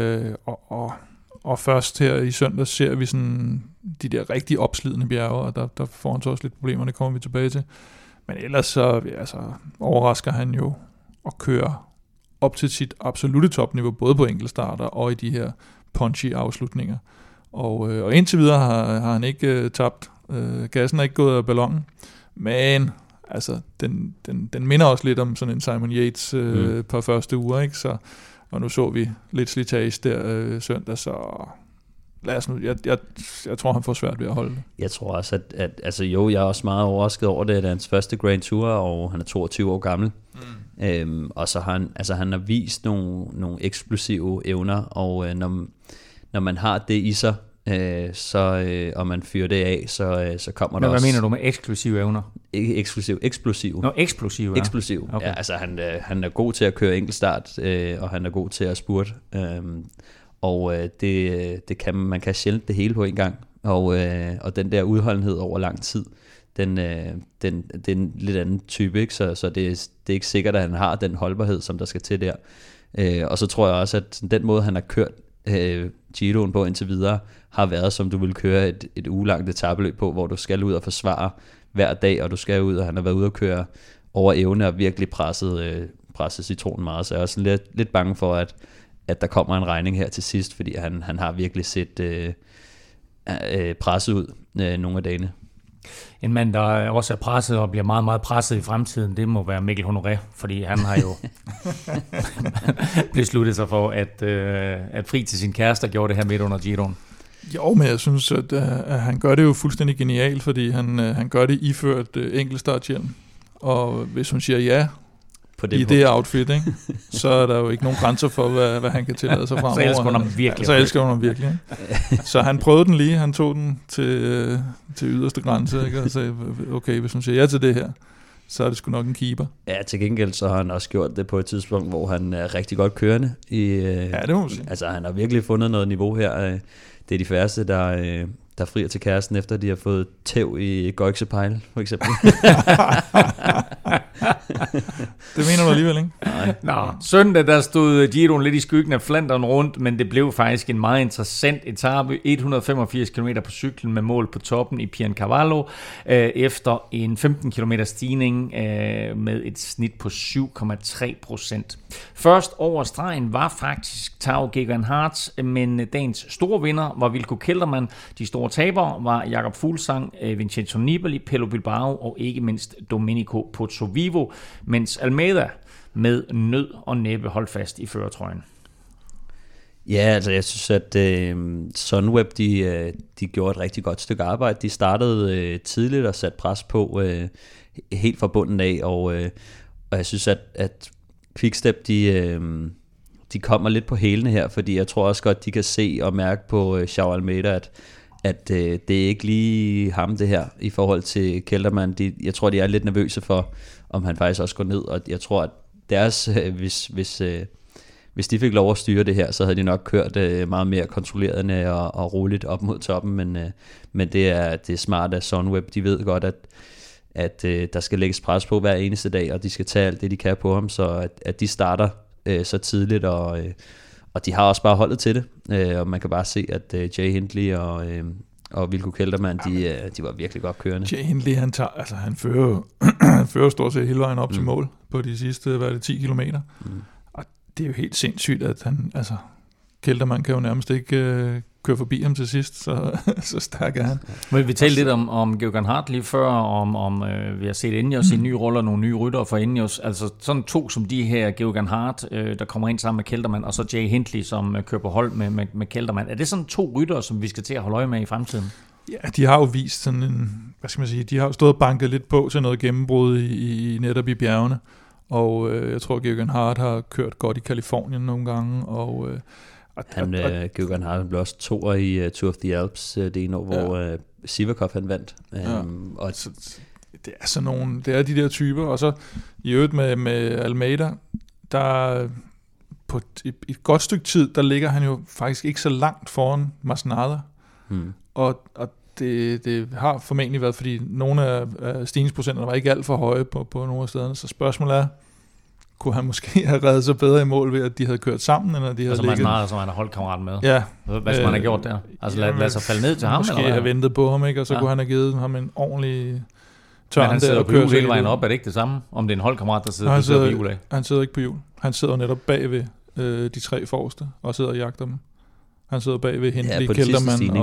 og først her i søndag ser vi sådan de der rigtig opslidende bjerge, og der får han så også lidt problemer, det kommer vi tilbage til. Men ellers så overrasker han jo at køre op til sit absolutte topniveau, både på enkeltstarter og i de her punchy afslutninger. Og indtil videre har han ikke tabt. Gassen er ikke gået af ballonen. Men altså, den minder også lidt om sådan en Simon Yates på første uger, ikke? Så, og nu så vi lidt slitage der søndag, så lad os nu, jeg tror, han får svært ved at holde det. Jeg tror også, at altså jo, jeg er også meget overrasket over det, at det er hans første Grand Tour, og han er 22 år gammel. Og så har han har vist nogle eksplosive evner, og når man har det i sig, og man fyrer det af, så kommer der også... Men hvad mener du med eksklusive evner? Eksplosive. Nå, eksplosive. Ja. Eksplosive. Okay. Ja, altså han er god til at køre enkeltstart, og han er god til at spurte. Og det kan man kan sjældent det hele på en gang. Og den der udholdenhed over lang tid, det er en lidt anden type, ikke? Så det er ikke sikkert, at han har den holdbarhed, som der skal til der. Og så tror jeg også, at den måde, han har kørt Giroen på indtil videre, har været, som du vil køre et ugelangt etapeløb på, hvor du skal ud og forsvare hver dag, og du skal ud, og han har været ude og køre over evne og virkelig presset citronen meget. Så jeg er også lidt bange for, at der kommer en regning her til sidst, fordi han har virkelig set presset ud nogle af dagene. En mand, der også er presset og bliver meget, meget presset i fremtiden, det må være Mikkel Honoré, fordi han har jo besluttet sig for, at fri til sin kæreste gjorde det her midt under Giroen. Jo, men jeg synes, at han gør det jo fuldstændig genialt, fordi han gør det iført enkeltstarthjelm. Og hvis hun siger ja i det outfit, ikke, så er der jo ikke nogen grænser for, hvad han kan tillade sig fremover. Så elsker hun ham virkelig. Så elsker hun ham virkelig. Ikke? Så han prøvede den lige, han tog den til yderste grænse, ikke, og sagde, okay, hvis hun siger ja til det her, så er det sgu nok en keeper. Ja, til gengæld så har han også gjort det på et tidspunkt, hvor han er rigtig godt kørende. Ja, det må man sige. Altså, han har virkelig fundet noget niveau her. Det er de færreste, der frier til kæresten, efter de har fået tæv i Goixepejl, for eksempel. Det mener du alligevel, ikke? Nej. Nå, søndag der stod Giroen lidt i skyggen af Flandern rundt, men det blev faktisk en meget interessant etape. 185 km på cyklen med mål på toppen i Piancavallo, efter en 15 km stigning med et snit på 7,3%. Først over stregen var faktisk Tao Geoghegan Hart, men dagens store vinder var Wilco Kelderman. De store tabere var Jakob Fuglsang, Vincenzo Nibali, Pello Bilbao og ikke mindst Domenico Pozzovivo, mens Almeida med nød og næppe holdt fast i førertrøjen. Ja, altså jeg synes, at Sunweb, de gjorde et rigtig godt stykke arbejde. De startede tidligt og satte pres på helt fra bunden af, og jeg synes, at Quickstep, de kommer lidt på hælene her, fordi jeg tror også godt, de kan se og mærke på Joao Almeida, at det er ikke lige ham det her i forhold til Kelderman. Jeg tror, de er lidt nervøse for, om han faktisk også går ned, og jeg tror, at deres, hvis de fik lov at styre det her, så havde de nok kørt meget mere kontrollerende og roligt op mod toppen, men det er smart af Sunweb. De ved godt, at der skal lægges pres på hver eneste dag, og de skal tage alt det, de kan på ham, så at de starter så tidligt, og de har også bare holdet til det, og man kan bare se, at Jay Hindley og Wilco Kelderman, de var virkelig godt kørende. Jay Hindley, han fører stort set hele vejen op til mål på de sidste, 10 kilometer. Og det er jo helt sindssygt, at Kelderman kan jo nærmest ikke køre forbi ham til sidst, så stærk er han. Men vi talte lidt om Geoghan Hart lige før, om vi har set Ineos i en ny rolle, og nogle nye ryttere for Ineos. Altså sådan to som de her, Geoghan Hart, der kommer ind sammen med Kelderman, og så Jay Hindley, som kører på hold med Kelderman. Er det sådan to ryttere, som vi skal til at holde øje med i fremtiden? Ja, de har jo vist sådan en, hvad skal man sige, de har jo stået og banket lidt på til noget gennembrud netop i bjergene, og jeg tror, Geoghan Hart har kørt godt i Kalifornien nogle gange, og Geoghan Hart blev også toer i Tour of the Alps det ene år, hvor Sivakov han vandt. Og det er sådan nogle, det er de der typer, og så i øvrigt med Almeida, der på et godt stykke tid, der ligger han jo faktisk ikke så langt foran Masnada. Og det har formentlig været, fordi nogle af stigningsprocenterne var ikke alt for høje på nogle af stederne, så spørgsmålet er, kunne han måske have reddet sig bedre i mål ved, at de havde kørt sammen, end at de havde ligget. Masnada, som han har holdkammerat med. Ja. Hvad skulle man have gjort der? Altså lad sig falde ned til ham? Måske have ventet på ham, ikke? Og så kunne han have givet ham en ordentlig tørn. Men han sidder på hjul hele vejen op, er det ikke det samme? Om det er en holdkammerat, der sidder på hjul af? Han sidder ikke på hjul. Han sidder netop bagved de tre forreste, og sidder og jagter dem. Han sidder bagved Hindley, Kelderman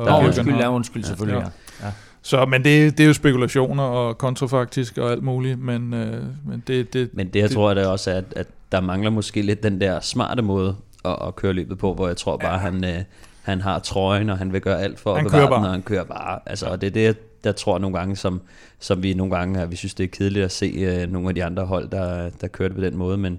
og undskyld selvfølgelig, ja. Så, men det er jo spekulationer og kontrafaktisk og alt muligt, men det jeg tror det også er, at der mangler måske lidt den der smarte måde at køre løbet på, hvor jeg tror bare, han har trøjen, og han vil gøre alt for at bevare den, og han kører bare. Altså, og det er det, der tror jeg nogle gange, som vi nogle gange, vi synes det er kedeligt at se nogle af de andre hold, der kørte på den måde,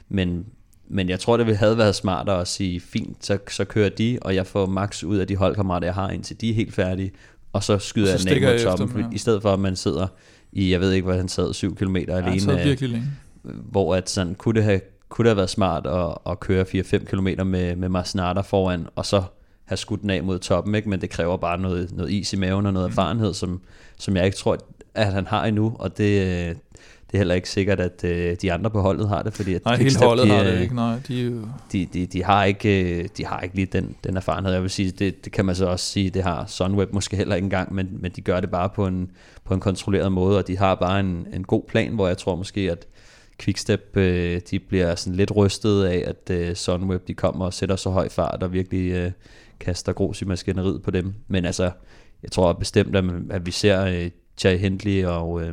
men jeg tror, det havde været smartere at sige, fint, så kører de, og jeg får max ud af de holdkammerater, jeg har, indtil de er helt færdige, og så skyder jeg den af mod toppen, i stedet for at man sidder i, jeg ved ikke, hvad han sad, 7 kilometer alene. Han sad virkelig længe. Hvor at sådan, kunne det have været smart at køre 4-5 kilometer med Masnada foran, og så have skudt den af mod toppen, ikke? Men det kræver bare noget is i maven og noget erfarenhed, som jeg ikke tror, at han har endnu, og det er heller ikke sikkert, at de andre på holdet har det, fordi at hele holdet har det ikke. Nej, de har ikke lige den erfarenhed. Jeg vil sige, det kan man så også sige, det har Sunweb måske heller ikke engang, men de gør det bare på en kontrolleret måde, og de har bare en god plan, hvor jeg tror måske, at Quickstep, de bliver sådan lidt rystet af, at Sunweb, de kommer og sætter så høj fart, og virkelig kaster grus i maskineriet på dem. Men altså, jeg tror bestemt, at vi ser Jay Hindley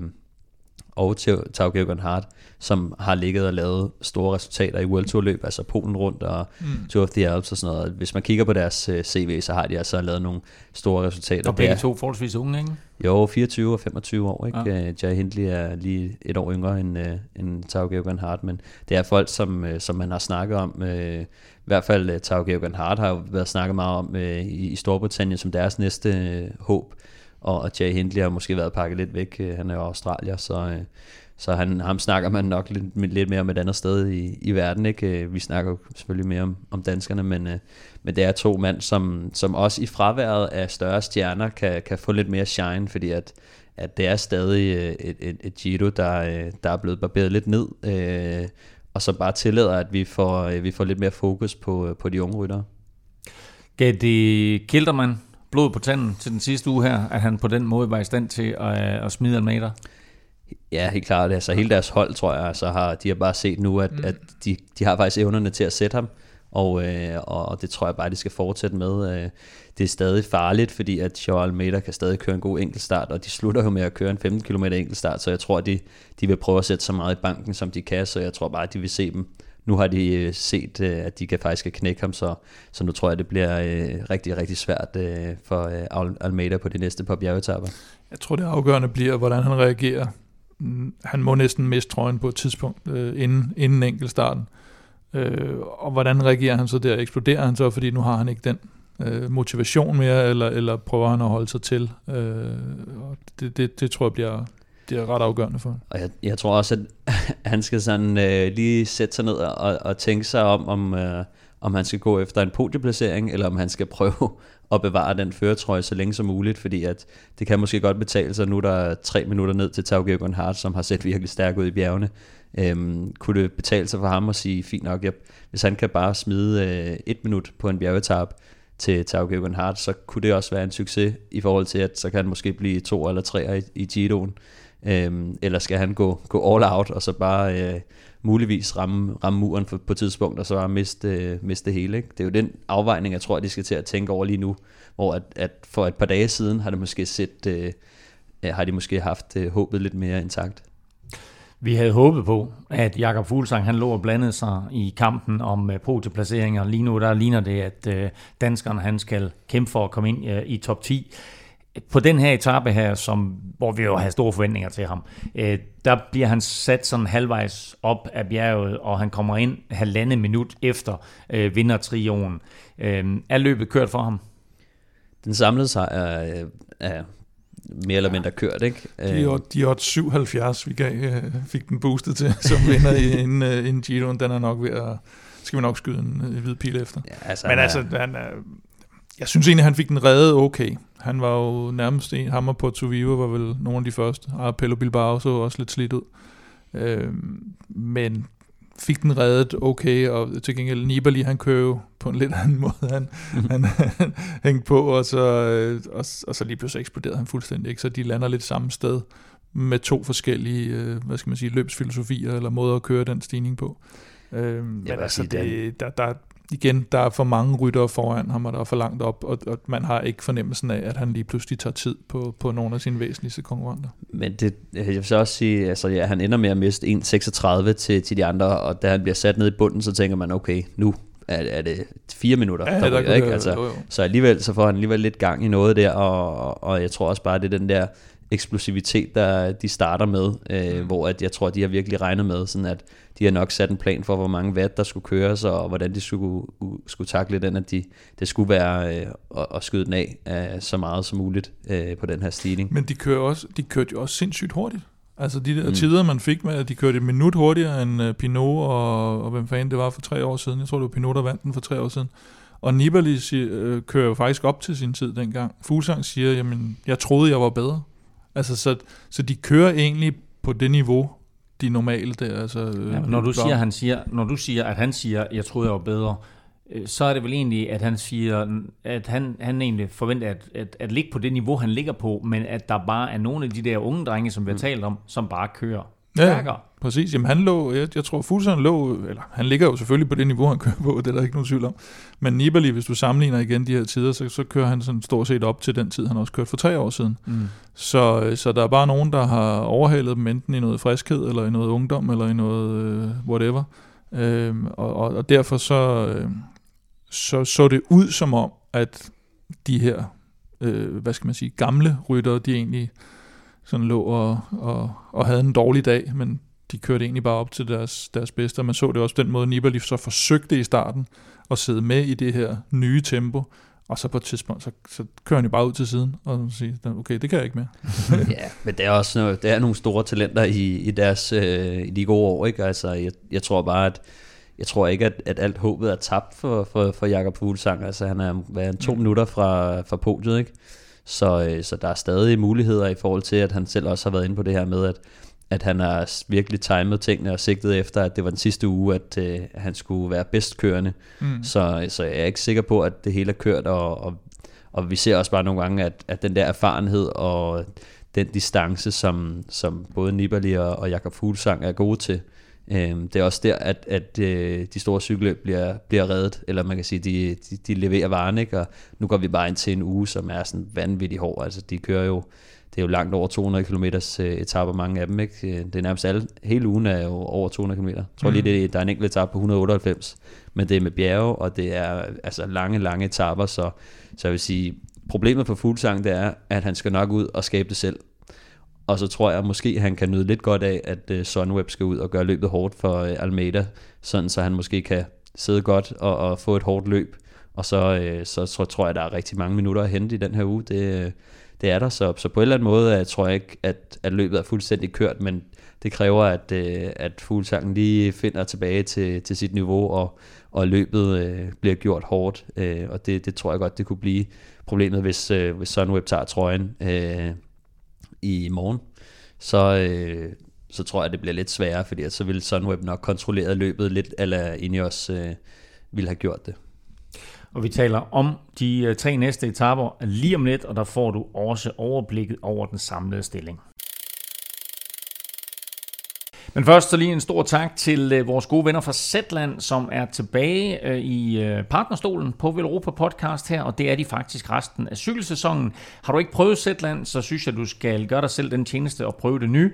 og Tao Geoghan Hart, som har ligget og lavet store resultater i World Tour løb, altså Polen rundt og Tour of the Alps og sådan noget. Hvis man kigger på deres CV, så har de altså lavet nogle store resultater. Og begge to forholdsvis unge, ikke? Jo, 24 og 25 år, ikke? Ja. Jay Hindley er lige et år yngre end Tao Geoghan Hart, men det er folk, som man har snakket om. I hvert fald Tao Geoghan Hart har jo været snakket meget om i Storbritannien som deres næste håb. Og Jay Hindley har måske været pakket lidt væk. Han er jo australier, så ham snakker man nok lidt mere om et andet sted i verden, ikke? Vi snakker jo selvfølgelig mere om danskerne, men det er to mand, som også i fraværet af større stjerner kan få lidt mere shine, fordi at det er stadig et Giro, der er blevet barberet lidt ned, og så bare tillader, at vi får lidt mere fokus på de unge ryttere. Gav det Kelderman blod på tanden til den sidste uge her, at han på den måde var i stand til at smide Almeida? Ja, helt klart. Altså hele deres hold, tror jeg, de har bare set nu, at de har faktisk evnerne til at sætte ham, og det tror jeg bare, de skal fortsætte med. Det er stadig farligt, fordi at Joao Almeida kan stadig køre en god enkeltstart, og de slutter jo med at køre en 15 km enkeltstart, så jeg tror, at de vil prøve at sætte så meget i banken, som de kan, så jeg tror bare, at de vil se dem. Nu har de set, at de kan faktisk knække ham, så nu tror jeg, det bliver rigtig, rigtig svært for Almeida på de næste par bjergetapper. Jeg tror, det afgørende bliver, hvordan han reagerer. Han må næsten miste trøjen på et tidspunkt inden enkeltstarten. Og hvordan reagerer han så der? Eksploderer han så, fordi nu har han ikke den motivation mere, eller prøver han at holde sig til? Og det tror jeg bliver ret afgørende for. Og jeg tror også, at han skal sådan lige sætte sig ned og tænke sig om han skal gå efter en podieplacering, eller om han skal prøve at bevare den førertrøje så længe som muligt, fordi at det kan måske godt betale sig. Nu der er 3 minutter ned til Tao Geoghan Hart, som har set virkelig stærk ud i bjergene. Kunne det betale sig for ham at sige, fint nok, hvis han kan bare smide 1 minut på en bjergetap til Tao Geoghegan Hart, så kunne det også være en succes i forhold til, at så kan han måske blive 2 eller 3 i Giroen. Eller skal han gå all out, og så bare muligvis ramme muren på tidspunkt, og så bare miste det hele. Ikke? Det er jo den afvejning, jeg tror, at de skal til at tænke over lige nu, hvor at for et par dage siden har de måske haft håbet lidt mere intakt. Vi havde håbet på, at Jakob Fuglsang han lå og blandede sig i kampen om podieplaceringer. Lige nu der ligner det, at danskerne han skal kæmpe for at komme ind i top 10. På den her etape her, hvor vi jo har store forventninger til ham, der bliver han sat sådan halvvejs op af bjerget, og han kommer ind 1,5 minut efter vindertrioen. Er løbet kørt for ham? Den samlede sejr er mere eller mindre kørt, ikke? De er 77, vi fik den boostet til, som vinder i en Giro. Den er nok ved at... Skal vi nok skyde en hvid pil efter. Ja, altså, men jeg synes egentlig, han fik den reddet okay. Han var jo nærmest en. Ham og Porto Vivo var vel nogle af de første. Pello Bilbao så også lidt slidt ud. Men fik den reddet okay, og til gengæld Nibali, han kører jo på en lidt anden måde. Han hængte på, og så lige pludselig eksploderede han fuldstændig. Ikke? Så de lander lidt samme sted med 2 forskellige, løbsfilosofier, eller måder at køre den stigning på. Men altså, der er for mange ryttere foran ham, og der er for langt op, og man har ikke fornemmelsen af, at han lige pludselig tager tid på nogle af sine væsentligste konkurrenter. Men jeg vil så også sige, altså ja, han ender med at miste 1,36 til de andre, og da han bliver sat ned i bunden, så tænker man, okay, nu er det 4 minutter, der ryger, ikke? Altså, jo. Så alligevel så får han alligevel lidt gang i noget der, og jeg tror også bare, det er den der eksplosivitet, der de starter med, hvor at jeg tror, de har virkelig regnet med, sådan at de har nok sat en plan for, hvor mange watt der skulle køres, og hvordan de skulle takle den, at det skulle være at skyde den af så meget som muligt på den her stigning. Men de kørte jo også sindssygt hurtigt. Altså de der tider, man fik med, at de kørte et minut hurtigere end Pinot, og hvem fanden det var for 3 år siden. Jeg tror, det var Pinot, der vandt den for 3 år siden. Og Nibali kører jo faktisk op til sin tid dengang. Fuglsang siger, jamen, jeg troede, jeg var bedre. Altså, så de kører egentlig på det niveau, de normale der. Altså, når du siger, at han siger, jeg troede, jeg var bedre, så er det vel egentlig, at han siger, at han egentlig forventer at ligge på det niveau, han ligger på, men at der bare er nogle af de der unge drenge, som vi har talt om, som bare kører stærkere. Ja, præcis. Jamen han lå, jeg tror Fuglsang lå, eller han ligger jo selvfølgelig på det niveau, han kører på, det er der ikke nogen tvivl om. Men Nibali, hvis du sammenligner igen de her tider, så kører han sådan stort set op til den tid, han også kørte for 3 år siden. Så der er bare nogen, der har overhalet dem enten i noget friskhed, eller i noget ungdom, eller i noget whatever. Og derfor så det ud som om, at de her, gamle ryttere, de egentlig sådan lå og havde en dårlig dag, men de kørte egentlig bare op til deres bedste, og man så det også den måde, Nibali så forsøgte i starten at sidde med i det her nye tempo, og så på et tidspunkt, så kører han jo bare ud til siden, og siger, okay, det kan jeg ikke mere. Ja, men det er også der er nogle store talenter i deres i de gode år, ikke? Altså, jeg tror bare, jeg tror ikke, at alt håbet er tabt for Jakob Fuglsang. Altså, han er været 2 minutter fra podiet, ikke? Så der er stadig muligheder i forhold til, at han selv også har været inde på det her med, at han har virkelig timet tingene og sigtet efter, at det var den sidste uge, at han skulle være bedstkørende. Så jeg er ikke sikker på, at det hele er kørt, og vi ser også bare nogle gange, at den der erfarenhed og den distance, som både Nibali og Jakob Fuglsang er gode til, det er også der, at de store cykelløb bliver reddet, eller man kan sige, de leverer varen, ikke? Og nu går vi bare ind til en uge, som er sådan vanvittigt hård. Altså de kører jo, det er jo langt over 200 km etaper, mange af dem, ikke? Det er nærmest hele ugen er jo over 200 km. Jeg tror lige, der er en enkelt etape på 198, men det er med bjerge, og det er altså lange etaper, så jeg vil sige, problemet for Fuglsang, det er, at han skal nok ud og skabe det selv. Og så tror jeg måske, han kan nyde lidt godt af, at Sunweb skal ud og gøre løbet hårdt for Almeida, sådan så han måske kan sidde godt og få et hårdt løb. Og så tror jeg, der er rigtig mange minutter at hente i den her uge. Det er der, så på en eller anden måde tror jeg ikke, at løbet er fuldstændig kørt, men det kræver, at Fuglsang lige finder tilbage til sit niveau, og løbet bliver gjort hårdt. Og det tror jeg godt, det kunne blive problemet, hvis Sunweb tager trøjen i morgen, så tror jeg, det bliver lidt sværere, fordi så vil Sunweb nok kontrollere løbet lidt, eller Ineos ville have gjort det. Og vi taler om de 3 næste etaper lige om lidt, og der får du også overblikket over den samlede stilling. Men først så lige en stor tak til vores gode venner fra Zetland, som er tilbage i partnerstolen på Velropa Podcast her, og det er de faktisk resten af cykelsæsonen. Har du ikke prøvet Zetland, så synes jeg, du skal gøre dig selv den tjeneste og prøve det nye.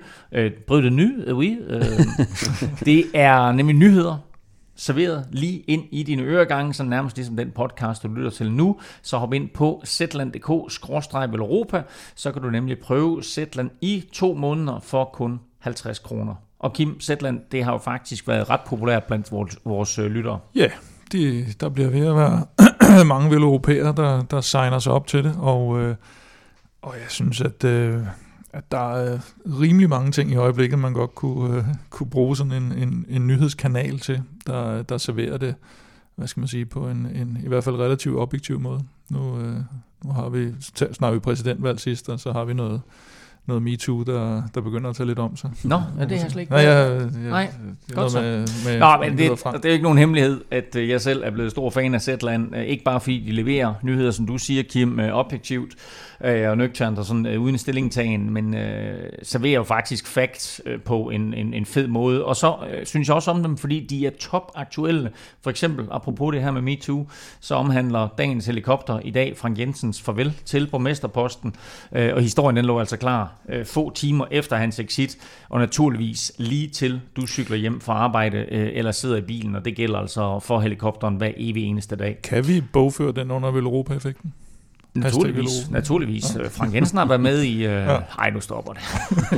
Det er nemlig nyheder serveret lige ind i dine øregange, så nærmest ligesom den podcast, du lytter til nu. Så hop ind på zetland.dk/Velropa, så kan du nemlig prøve Zetland i 2 måneder for kun 50 kroner. Og Kim, Zetland, det har jo faktisk været ret populært blandt vores lyttere. Ja, der bliver ved at være mange veleuropæere, der signer sig op til det, og jeg synes, at der er rimelig mange ting i øjeblikket, man godt kunne bruge sådan en nyhedskanal til, der serverer det, hvad skal man sige, på en i hvert fald relativt objektiv måde. Nu har vi snart præsidentvalg sidst, og så har vi noget MeToo, der begynder at tage lidt om sig. Nå, ja, det har jeg slet ikke. Nej, godt så. Men det er ikke nogen hemmelighed, at jeg selv er blevet stor fan af Zetland. Ikke bare fordi de leverer nyheder, som du siger, Kim, objektivt og nøgternt og sådan uden stillingtagen, men serverer jo faktisk facts på en fed måde. Og så synes jeg også om dem, fordi de er topaktuelle. For eksempel, apropos det her med MeToo, så omhandler dagens helikopter i dag Frank Jensens farvel til borgmesterposten, og historien den lå altså klar få timer efter hans exit, og naturligvis lige til du cykler hjem fra arbejde eller sidder i bilen, og det gælder altså for helikopteren hver evig eneste dag. Kan vi bogføre den under Velropa-effekten? Naturligvis. Ja. Frank Jensen har været med i... Ej, nu stopper det.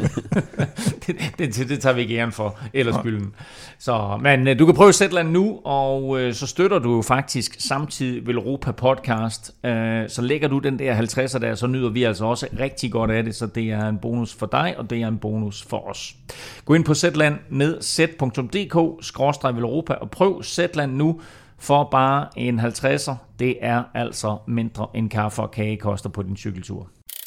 det tager vi ikke æren for, eller skylden. Men du kan prøve Zetland nu, og så støtter du jo faktisk samtidig Velropa Podcast. Så lægger du den der 50'er der, så nyder vi altså også rigtig godt af det, så det er en bonus for dig, og det er en bonus for os. Gå ind på Zetland med z.dk/Velropa og prøv Zetland nu, for bare en 50'er. Det er altså mindre end kaffe og kage koster på din cykeltur.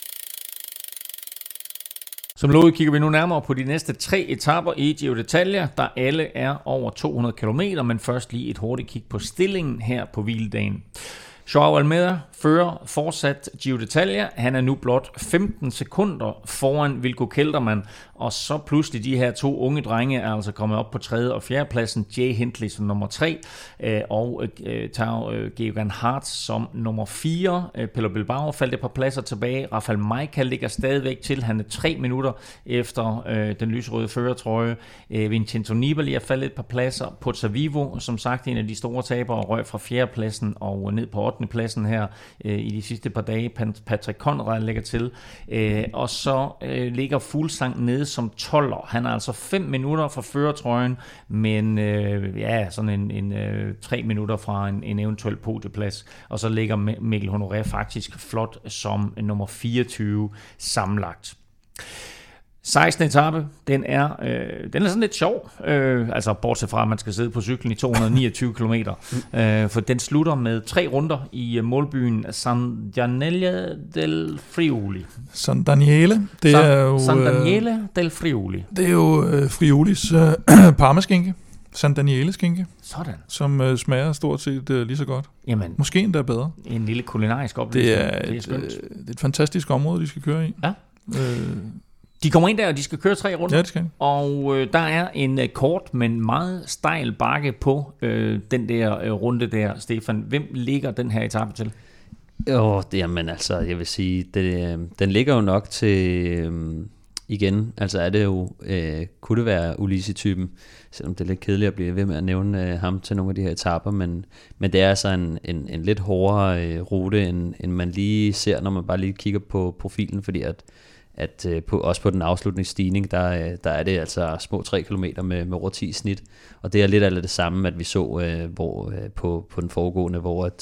Som lovet kigger vi nu nærmere på de næste 3 etaper i Giro d'Italia, der alle er over 200 km, men først lige et hurtigt kig på stillingen her på hviledagen. Joao Almeida fører fortsat Giro d'Italia. Han er nu blot 15 sekunder foran Wilco Kelderman, og så pludselig de her 2 unge drenge er altså kommet op på 3. og 4. pladsen. Jay Hindley som nummer 3, og Tao Geoghegan Hart som nummer 4. Pello Bilbao faldt et par pladser tilbage. Rafael Majka ligger stadigvæk til. Han er 3 minutter efter den lysrøde førertrøje. Vincenzo Nibali er faldet et par pladser. Pozzovivo, som sagt en af de store tabere, røg fra 4. pladsen og ned på 8. pladsen her i de sidste par dage. Patrick Conrad ligger til. Og så ligger Fuglsang nede som 12'er. Han er altså 5 minutter fra førertrøjen, men sådan 3 minutter fra en eventuel podieplads. Og så ligger Mikkel Honoré faktisk flot som nummer 24 sammenlagt. 16. etape, den er sådan lidt sjov, altså bortset fra, at man skal sidde på cyklen i 229 km, for den slutter med 3 runder i målbyen San Daniele del Friuli. San Daniele del Friuli. Det er jo Friulis parmaskinke. San Daniele-skinke. Sådan. Som smager stort set lige så godt. Jamen, måske endda bedre. En lille kulinarisk oplevelse. Det er et fantastisk område, de skal køre i. Ja. De kommer ind der, og de skal køre 3 runder. Ja, det skal. Og der er en kort, men meget stejl bakke på den der runde der, Stefan. Hvem ligger den her etape til? Jamen altså, jeg vil sige, den ligger jo nok til... Igen, altså er det jo, kunne det være Ulissi-typen, selvom det er lidt kedeligt at blive ved med at nævne ham til nogle af de her etaper, men det er altså en lidt hårdere rute, end man lige ser, når man bare lige kigger på profilen, fordi også på den afslutningsstigning, der er det altså små 3 kilometer med over 10 snit, og det er lidt af det samme, at vi så på den foregående,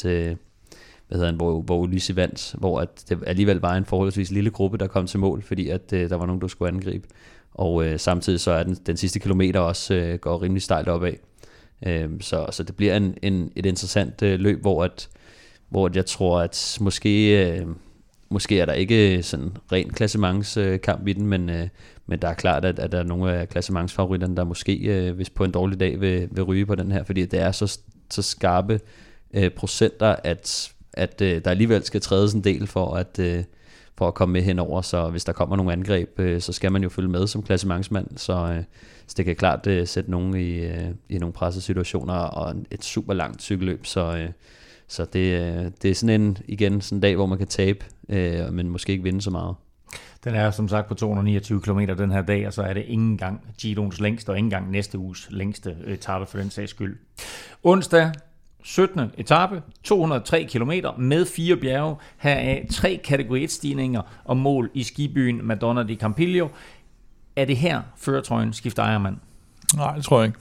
hvor Ulissi vandt, hvor at det alligevel var en forholdsvis lille gruppe, der kom til mål, fordi at der var nogen, der skulle angribe. Og samtidig så er den sidste kilometer også går rimelig stejlt opad. Så det bliver et interessant løb, hvor jeg tror, at måske er der ikke sådan ren klassementskamp i den, men der er klart, at der er nogle af klassementsfavoritterne, der måske, hvis på en dårlig dag, vil ryge på den her, fordi det er så skarpe procenter, at der alligevel skal trædes en del for at komme med henover, så hvis der kommer nogle angreb, så skal man jo følge med som klassementsmand, så det kan klart sætte nogen i nogle pressede situationer, og et super langt cykelløb, så det er sådan sådan en dag, hvor man kan tabe, men måske ikke vinde så meget. Den er som sagt på 229 km den her dag, og så er det ikke engang Giroens længste, og ikke engang næste uges længste etape for den sags skyld. Onsdag, 17. etape, 203 km med 4 bjerge, heraf 3 kategori 1-stigninger og mål i skibyen Madonna di Campiglio. Er det her førertrøjen skifter ejermand? Nej, det tror jeg ikke.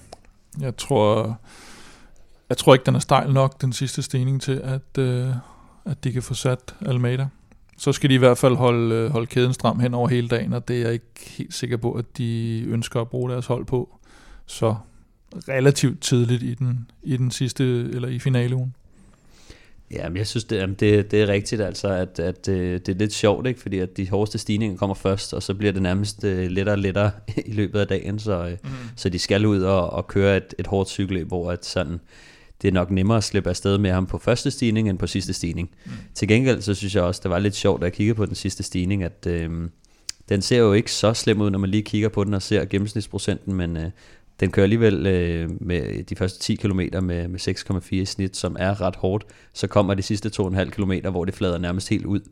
Jeg tror ikke, den er stejl nok, den sidste stigning til, at de kan få sat Almeida. Så skal de i hvert fald holde kæden stram hen over hele dagen, og det er jeg ikke helt sikker på, at de ønsker at bruge deres hold på. Så relativt tidligt i den sidste, eller i finaleugen. Ja, men jeg synes, det er rigtigt, altså, at det er lidt sjovt, ikke? Fordi at de hårdeste stigninger kommer først, og så bliver det nærmest lettere og lettere i løbet af dagen, så de skal ud og køre et hårdt cykelløb, hvor at sådan, det er nok nemmere at slippe afsted med ham på første stigning end på sidste stigning. Til gengæld, så synes jeg også, det var lidt sjovt, at jeg kiggede på den sidste stigning, at den ser jo ikke så slem ud, når man lige kigger på den og ser gennemsnitsprocenten, men den kører alligevel med de første 10 km med 6,4 i snit, som er ret hårdt. Så kommer de sidste 2,5 km, hvor det flader nærmest helt ud.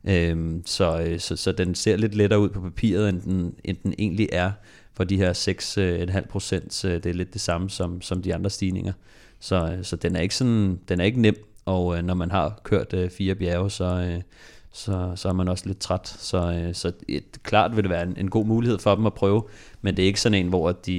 Så den ser lidt lettere ud på papiret, end den egentlig er for de her 6,5%. Det er lidt det samme som de andre stigninger. Så den er ikke nem, og når man har kørt 4 bjerge, så er man også lidt træt. Så klart vil det være en god mulighed for dem at prøve, men det er ikke sådan en,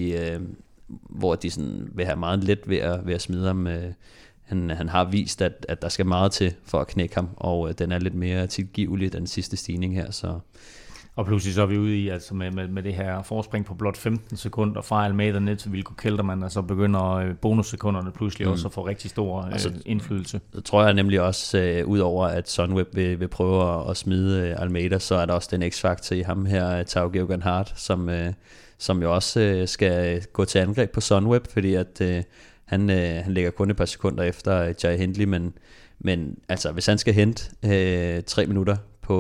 hvor de sådan vil have meget let ved at smide ham. Han har vist, at der skal meget til for at knække ham, og den er lidt mere tilgivelig, den sidste stigning her. Så. Og pludselig så er vi ude i, altså med det her forspring på blot 15 sekunder fra Almeida ned til Wilco Kelderman, og så begynder bonussekunderne pludselig også at få rigtig stor indflydelse. Så tror jeg nemlig også, udover at Sunweb vil prøve at smide Almeida, så er der også den x-faktor i ham her, Tao Geoghegan Hart, som jo også skal gå til angreb på Sunweb, fordi at han ligger kun et par sekunder efter Jai Hindley, men altså hvis han skal hente 3 minutter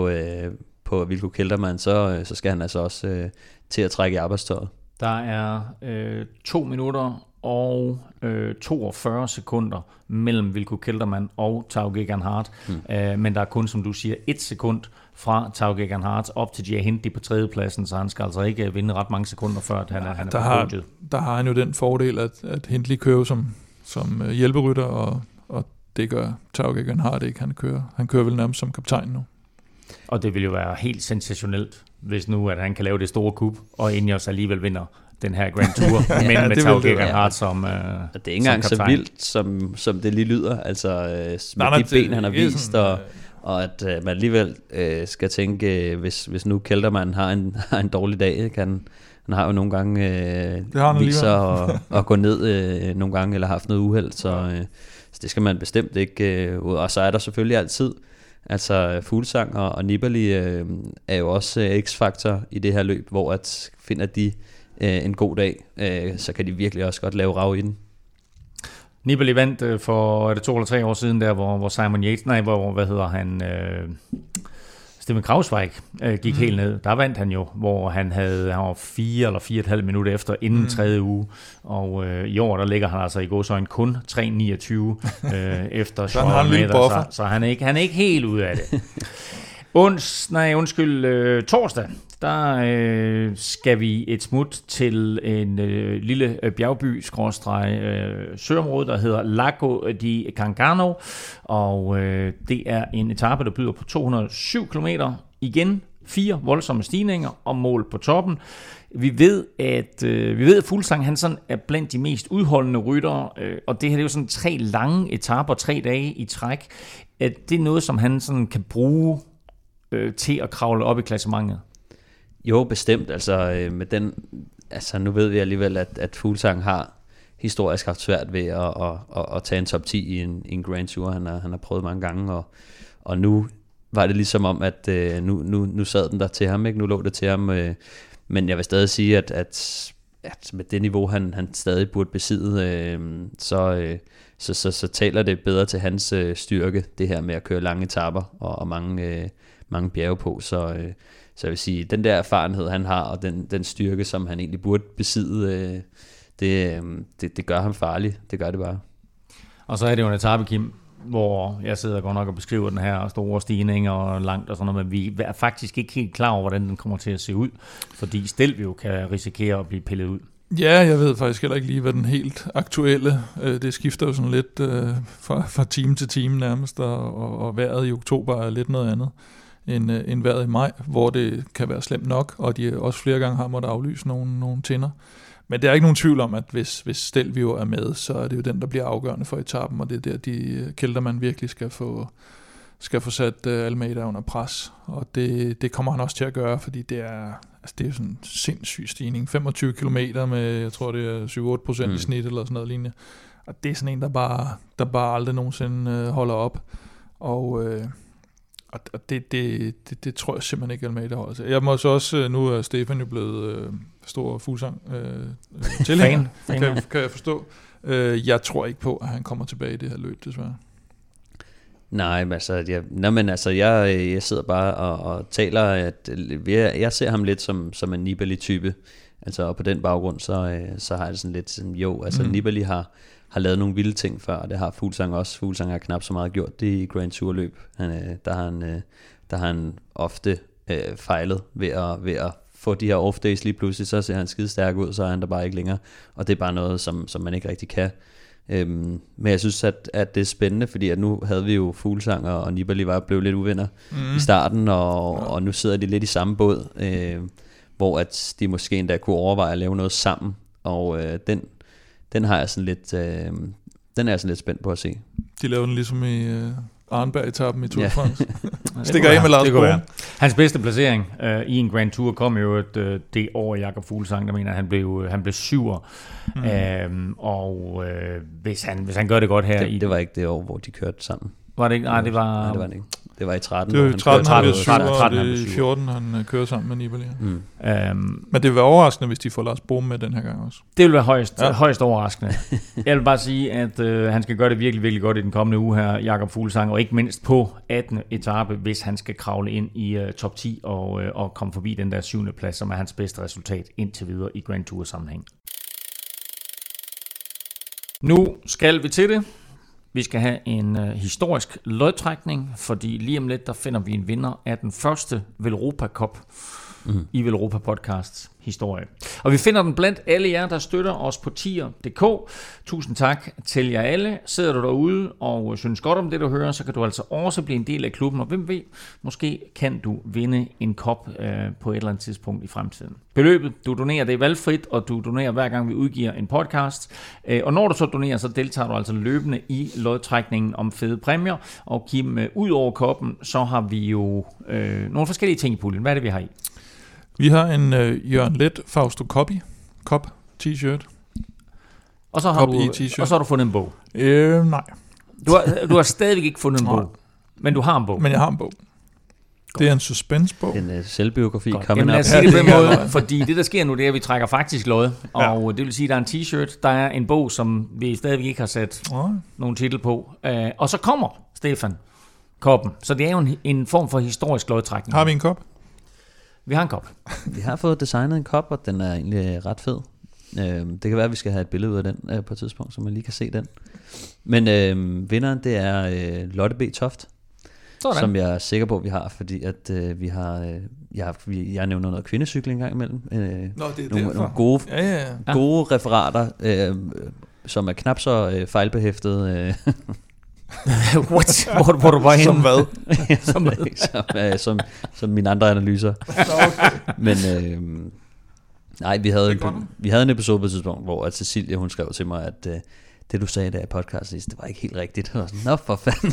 på Wilco Kelderman, så skal han altså også til at trække i arbejdstøjet. Der er 2 minutter og 42 sekunder mellem Wilco Kelderman og Tao Geoghegan Hart, men der er kun, som du siger, 1 sekund fra Tao Geoghegan Hart op til Jai Hindley på 3. pladsen, så han skal altså ikke vinde ret mange sekunder før, at han er på podiet. Der har han jo den fordel, at Hindley kører som hjælperytter, og det gør Tao Geoghegan Hart ikke. Han kører vel nærmest som kaptajn nu. Og det vil jo være helt sensationelt, hvis nu at han kan lave det store kup, og Ineos alligevel vinder den her Grand Tour, men med Tao Geoghegan Hart som kaptajn. Det er ikke engang så vildt, som det lige lyder, altså med de ben, han har vist, og at man alligevel skal tænke, hvis nu Kelderman har en dårlig dag, ikke? Han har jo nogle gange vist sig at gå ned nogle gange, eller haft noget uheld, så det skal man bestemt ikke ud. Og så er der selvfølgelig altid, altså Fuglsang og Nibali er jo også x-faktor i det her løb, hvor at finder de en god dag, så kan de virkelig også godt lave rav i den. Nibali vandt for 2 eller 3 år siden der, hvor Simon Yates, Steven Kravsweig gik helt ned. Der vandt han jo, hvor han var 4 eller 4,5 minutter efter inden 3. uge. Og i år, der ligger han altså i gåseøjne kun 3,29 efter så han er ikke helt ude af det. Torsdag, der skal vi et smut til en lille bjergby, søområde, der hedder Lago di Gargano, og det er en etape, der byder på 207 km. Igen 4 voldsomme stigninger og mål på toppen. Vi ved, at Fuglsang han sådan er blandt de mest udholdende ryttere, og det her det er jo sådan 3 lange etaper, 3 dage i træk. Det er noget, som han sådan kan bruge til at kravle op i klassementet. Jo, bestemt. Altså, med den, altså nu ved vi alligevel, at Fuglsang har historisk haft svært ved at tage en top 10 i en Grand Tour. Han har prøvet mange gange, og nu var det ligesom om, at nu sad den der til ham, ikke? Nu lå det til ham. Men jeg vil stadig sige, at med det niveau, han stadig burde besidde, så så taler det bedre til hans styrke, det her med at køre lange etaper og mange bjerge på. Så jeg vil sige, den der erfarenhed, han har, og den styrke, som han egentlig burde besidde, det gør ham farlig. Det gør det bare. Og så er det jo en etape, Kim, hvor jeg sidder godt nok og beskriver den her store stigning og langt og sådan noget, men vi er faktisk ikke helt klar over, hvordan den kommer til at se ud, fordi Stelvio kan risikere at blive pillet ud. Ja, jeg ved faktisk heller ikke lige, hvad den helt aktuelle, det skifter jo sådan lidt fra time til time nærmest, og vejret i oktober er lidt noget andet end vejret i maj, hvor det kan være slemt nok, og de også flere gange har måttet aflyse nogle tinder. Men der er ikke nogen tvivl om, at hvis Stelvio er med, så er det jo den, der bliver afgørende for etappen, og det er der, Kelderman virkelig skal få sat Almeida under pres. Og det kommer han også til at gøre, fordi det er jo sådan en sindssyg stigning. 25 kilometer med, jeg tror det er 7-8% i snit eller sådan noget lignende. Og det er sådan en, der bare aldrig nogensinde holder op. Og det tror jeg simpelthen ikke, Almeida holder til. Jeg må så også, nu er Stefan jo blevet stor Fuglsang tilhænger, kan jeg forstå. Jeg tror ikke på, at han kommer tilbage i det her løb, desværre. Nej, men altså, jeg sidder bare og taler, at jeg ser ham lidt som en Nibali-type. Altså, og på den baggrund, så har jeg sådan lidt sådan, Nibali har lavet nogle vilde ting før, og det har Fuglsang også. Fuglsang har knap så meget gjort det i Grand Tour løb. Der har han ofte fejlet ved at få de her off-days lige pludselig, så ser han skide stærk ud, så er han der bare ikke længere. Og det er bare noget, som man ikke rigtig kan. Men jeg synes, at det er spændende, fordi at nu havde vi jo Fuglsang og Nibali blev lidt uvenner i starten, og nu sidder de lidt i samme båd, hvor at de måske endda kunne overveje at lave noget sammen, og den har jeg sådan lidt, den er jeg sådan lidt spændt på at se. De lavede den ligesom i Arnberg-etappen i Tour de France. Stikker af med Lars Bohm. Hans bedste placering i en Grand Tour kom jo det år Jakob Fuglsang, der mener, han blev 7'er. Og hvis han gør det godt her... Det var ikke det år, hvor de kørte sammen. Var det ikke? Nej, det var... Nej, det var det ikke. Det var i 13. Det var i 13, han blev 7, og det er i 14, han kører sammen med Nibali. Men det vil være overraskende, hvis de får Lars Bohm med den her gang også. Det vil være højst overraskende. Jeg vil bare sige, at han skal gøre det virkelig, virkelig godt i den kommende uge her, Jakob Fuglsang, og ikke mindst på 18. etape, hvis han skal kravle ind i top 10 og komme forbi den der 7. plads, som er hans bedste resultat indtil videre i Grand Tour sammenhæng. Nu skal vi til det. Vi skal have en historisk lodtrækning, fordi lige om lidt, der finder vi en vinder af den første Velropa Cup i Velropa Podcasts historie. Og vi finder den blandt alle jer, der støtter os på tier.dk. Tusind tak til jer alle. Sidder du derude og synes godt om det, du hører, så kan du altså også blive en del af klubben. Og hvem ved, måske kan du vinde en kop på et eller andet tidspunkt i fremtiden. Beløbet, du donerer, det er valgfrit, og du donerer hver gang vi udgiver en podcast. Og når du så donerer, så deltager du altså løbende i lodtrækningen om fede præmier. Og Kim, ud over koppen, så har vi jo nogle forskellige ting i puljen. Hvad er det, vi har i? Vi har en Jørgen Leth Fausto Coppi Cup t-shirt. Og så har du fundet en bog. Nej. Du har stadigvæk ikke fundet en bog, men du har en bog. Men jeg har en bog. Det er en suspense-bog. En selvbiografi. Jamen lad os sige det på den måde, fordi det der sker nu, det er, at vi trækker faktisk lod. Og det vil sige, at der er en t-shirt, der er en bog, som vi stadigvæk ikke har sat nogen titel på. Og så kommer Stefan koppen. Så det er jo en form for historisk lodtrækning. Har vi en kop? Vi har en kop. Vi har fået designet en kop, og den er egentlig ret fed. Det kan være, at vi skal have et billede ud af den på et tidspunkt, så man lige kan se den. Men vinderen, det er Lotte B. Toft, som jeg er sikker på, at vi har, fordi at vi har... Jeg nævner noget kvindecykling en gang imellem. Nogle gode referater, som er knap så fejlbehæftet. Hvor du var henne? Som mine andre analyser. Men nej, vi havde en episode på et tidspunkt, hvor at Cecilie, hun skrev til mig, at det du sagde der i podcasten, det var ikke helt rigtigt. Og sådan, nå for fanden.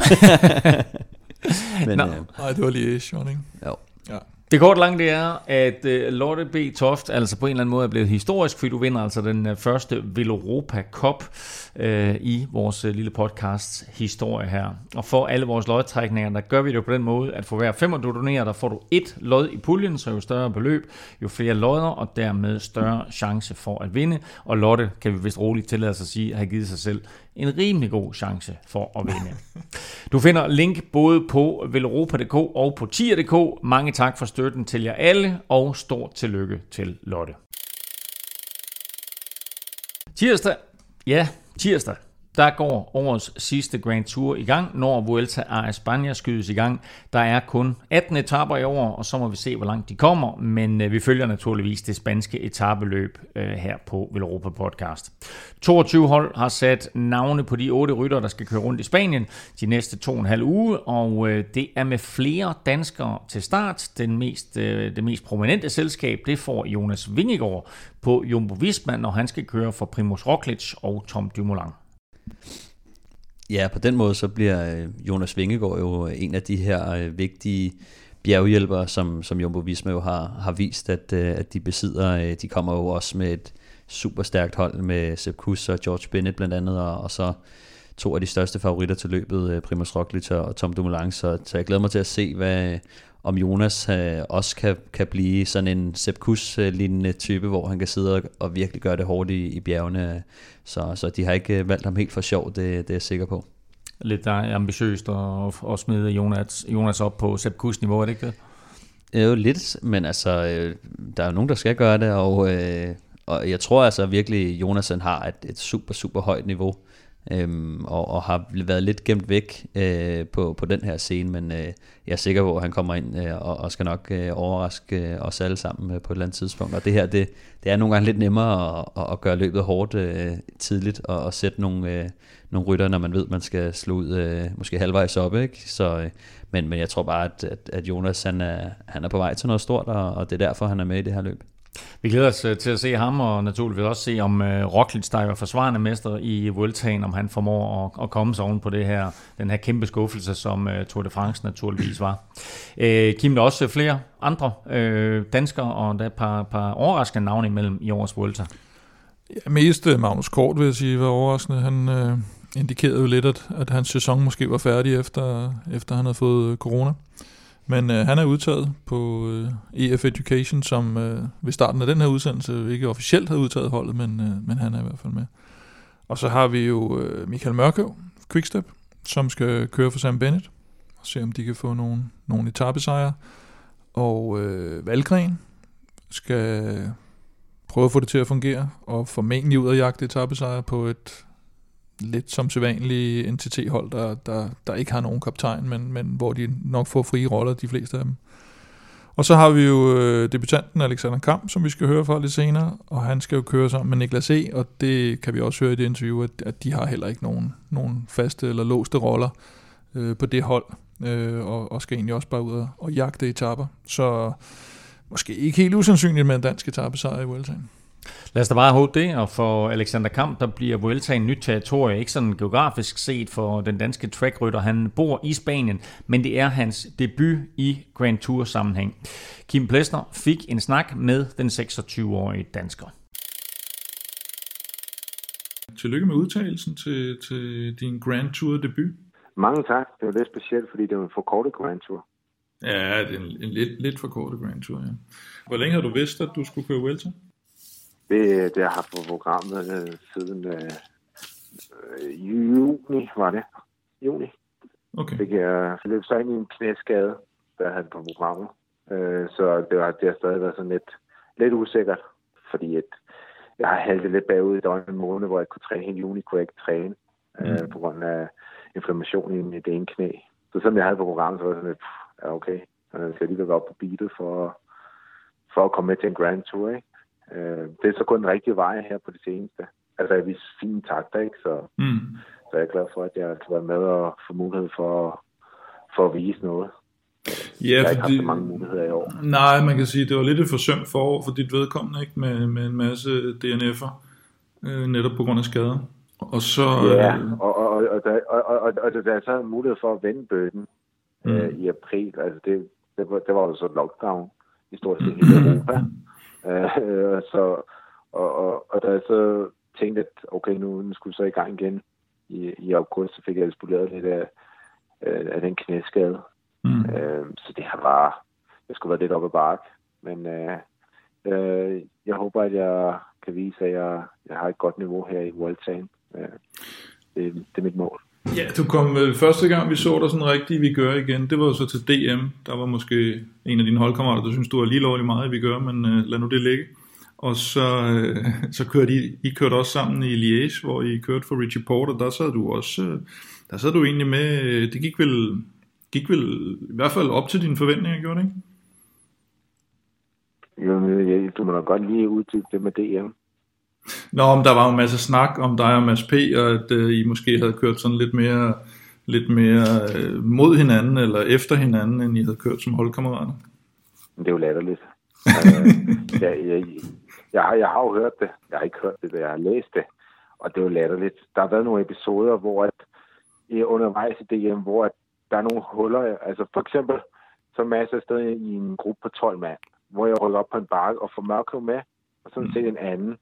Nej, det var lige sjovt, ikke? Jo. Ja. Det korte lange, det er, at Lotte B. Toft altså på en eller anden måde er blevet historisk, fordi du vinder altså den første Velropa Cup i vores lille podcast historie her. Og for alle vores lodtrækninger, der gør vi det på den måde, at for hver 5 du donerer, der får du 1 lod i puljen, så jo større beløb, jo flere lodder, og dermed større chance for at vinde. Og Lotte, kan vi vist roligt tillade sig at sige, har givet sig selv en rimelig god chance for at vinde. Du finder link både på velropa.dk og på tier.dk. Mange tak for støtten til jer alle, og stort tillykke til Lotte. Tirsdag. Der går årets sidste Grand Tour i gang, når Vuelta a España skydes i gang. Der er kun 18 etaper i år, og så må vi se, hvor langt de kommer. Men vi følger naturligvis det spanske etapeløb her på Velropa Podcast. 22 hold har sat navne på de 8 ryttere, der skal køre rundt i Spanien de næste 2,5 uge. Og det er med flere danskere til start. Det mest prominente selskab, det får Jonas Vingegaard på Jumbo-Visma, når han skal køre for Primož Roglič og Tom Dumoulin. Ja, på den måde så bliver Jonas Vingegaard jo en af de her vigtige bjerghjælpere, som Jumbo-Visma jo har vist, at de besidder. De kommer jo også med et super stærkt hold med Sepp Kuss og George Bennett blandt andet, og så 2 af de største favoritter til løbet, Primož Roglič og Tom Dumoulin. Så jeg glæder mig til at se, om Jonas også kan blive sådan en Sepp Kuss-lignende type, hvor han kan sidde og virkelig gøre det hårdt i bjergene. Så de har ikke valgt ham helt for sjov, det er jeg sikker på. Lidt ambitiøst at smide Jonas op på Sepp Kuss-niveau, er det ikke det? Jo, lidt, men altså, der er jo nogen, der skal gøre det, og jeg tror altså virkelig, Jonas han har et super, super højt niveau. Og har været lidt gemt væk på den her scene, men jeg er sikker på, at han kommer ind og skal nok overraske os alle sammen på et eller andet tidspunkt. Og det her, det er nogle gange lidt nemmere at gøre løbet hårdt tidligt og sætte nogle rytter, når man ved, at man skal slå ud måske halvvejs op, ikke? Så, men jeg tror bare, at Jonas han er på vej til noget stort, og det er derfor, han er med i det her løb. Vi glæder os til at se ham, og naturligvis også se, om Roglič, der er forsvarende mester i Vueltaen, om han formår at komme sig oven på den her kæmpe skuffelse, som Tour de France naturligvis var. Kim, der er også flere andre danskere, og der er et par overraskende navne imellem i årets Vuelta. Ja, mest Magnus Kort, vil jeg sige, var overraskende. Han indikerede jo lidt, at hans sæson måske var færdig, efter han havde fået corona. Men han er udtaget på EF Education, som ved starten af den her udsendelse ikke officielt havde udtaget holdet, men han er i hvert fald med. Og så har vi jo Michael Mørkøv, Quickstep, som skal køre for Sam Bennett, og se om de kan få nogle etapesejre. Og Valgren skal prøve at få det til at fungere, og formentlig ud at jagte etapesejre på et lidt som sædvanlige NTT-hold, der ikke har nogen kaptajn, men hvor de nok får frie roller, de fleste af dem. Og så har vi jo debutanten Alexander Kamp, som vi skal høre fra lidt senere, og han skal jo køre sammen med Niklas E., og det kan vi også høre i det interview, at de har heller ikke nogen faste eller låste roller på det hold, og skal egentlig også bare ud og jagte etaper. Så måske ikke helt usandsynligt med en dansk etapesejr i Vueltaen. Lad os da bare håbe det, og for Alexander Kamp, der bliver Vueltaen nyt territorie, ikke sådan geografisk set for den danske trackrytter. Han bor i Spanien, men det er hans debut i Grand Tour sammenhæng. Kim Plesner fik en snak med den 26-årige dansker. Tillykke med udtagelsen til din Grand Tour debut. Mange tak. Det var lidt specielt, fordi det var en forkortet Grand Tour. Ja, det er en lidt forkortet Grand Tour, ja. Hvor længe har du vidst, at du skulle køre Vuelta? Det har jeg haft på programmet siden juni, var det. Juni. Okay. Det jeg løb så ind i en knæskade, der jeg havde på programmet. Så det har stadig været sådan lidt usikkert, fordi jeg har haltet lidt bagud i en måned, hvor jeg kunne træne hele juni, kunne jeg ikke træne på grund af inflammation i det ene knæ. Så som jeg havde på programmet, så var det sådan lidt, ja okay, jeg skal lige være op på beatet for at komme med til en Grand Tour, ikke? Det er så kun den rigtige vej her på det seneste. Altså jeg viser fine takter, ikke? Så jeg er glad for, at jeg kan være med og få mulighed for at vise noget. Ja, jeg har ikke haft så mange muligheder i år. Nej, man kan sige, at det var lidt et forsømt forår for dit vedkommende, ikke? Med en masse DNF'er, netop på grund af skader. Og så... Ja, og der er så mulighed for at vende bøtten i april. Altså det var jo så lockdown i stort set hele Europa. Og da jeg så tænkte, at okay, nu skulle jeg så i gang igen i august, så fik jeg spoleret lidt af den knæskade. Så det har bare, jeg skulle være lidt op ad bakke, men jeg håber, at jeg kan vise, at jeg har et godt niveau her i Vueltaen. det er mit mål. Ja, du kom første gang, vi så dig sådan rigtigt i Vigør igen, det var så til DM. Der var måske en af dine holdkammerater, der synes, du var lige lovlig meget i Vigør, men lad nu det ligge. Og så kørte I kørte også sammen i Liège, hvor I kørte for Richie Porte, og der sad du egentlig med, det gik vel i hvert fald op til dine forventninger, gjorde det ikke? Jo, du må da godt lige uddybe det med DM. Nå, om der var jo en masse snak om dig og Mads P., og at I måske havde kørt sådan lidt mere mod hinanden, eller efter hinanden, end I havde kørt som holdkammerater. Det er jo latterligt. Jeg har jo hørt det. Jeg har ikke hørt det, jeg har læst det. Og det er jo latterligt. Der har været nogle episoder, hvor at undervejs i DM, hvor at der er nogle huller. Altså for eksempel, så Mads er stadig i en gruppe på 12 mand, hvor jeg rykker op på en bakke og får Mørkøv med, og sådan set en anden.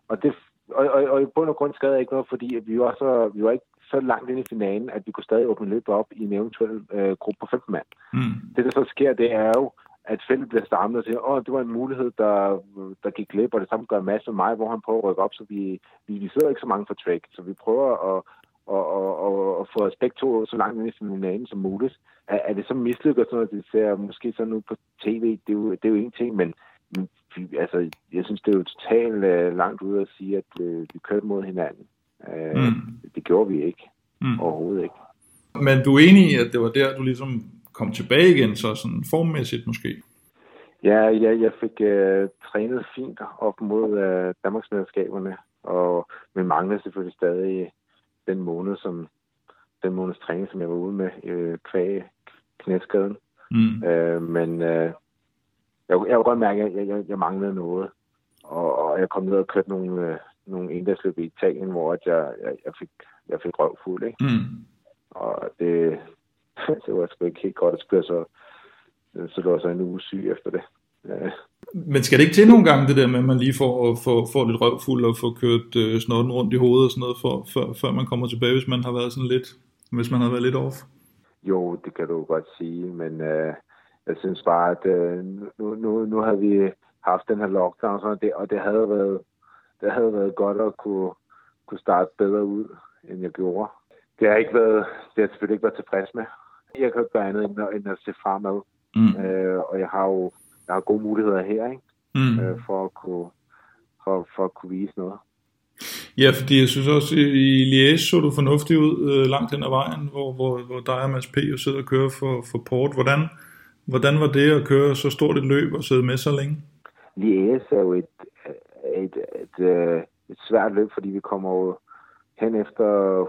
Og i bund og grund skade ikke noget, fordi at vi var ikke så langt ind i finalen, at vi kunne stadig åbne løbet op i en eventuel gruppe på 15 mand. Det, der så sker, det er jo, at feltet bliver samlet og siger, det var en mulighed, der gik glip, og det samme gør Mads og mig, hvor han prøver at rykke op, så vi sidder ikke så mange for track, så vi prøver at få os begge to så langt ind i finalen som muligt. Er det så mislykket, sådan at det ser måske sådan ud på tv, det er jo en ting, men altså, jeg synes, det er jo totalt langt ud at sige, at vi kørte mod hinanden. Det gjorde vi ikke. Overhovedet ikke. Men du er enig i, at det var der, du ligesom kom tilbage igen, så sådan formmæssigt måske? Ja, jeg fik trænet fint op mod Danmarksmesterskaberne, men manglede selvfølgelig stadig den måneds træning, som jeg var ude med kvæg knæskaden. Men jeg kunne godt mærke, at jeg manglede noget, og jeg kom ned og kørte nogle endagsløb i Italien, hvor jeg fik røvfuld, ikke? Og det var sgu ikke helt godt at spille, så lå jeg så en uge syg efter det. Men skal det ikke til nogle gange det der med, at man lige får lidt røvfuld og får kørt snotten rundt i hovedet og sådan noget, før man kommer tilbage, hvis man har været lidt off? Jo, det kan du godt sige, men jeg synes bare, at nu har vi haft den her lockdown, og det havde været godt at kunne starte bedre ud, end jeg gjorde. Det har jeg selvfølgelig ikke været tilfreds med. Jeg kan ikke gøre andet end at se fremad. Og jeg har gode muligheder her, ikke? For at kunne vise noget. Ja, fordi jeg synes også, i Liège så du fornuftigt ud langt hen ad vejen, hvor dig og Mads P. sidder og kører for Port. Hvordan var det at køre så stort et løb og sidde med så længe? Liège er jo et svært løb, fordi vi kommer jo hen efter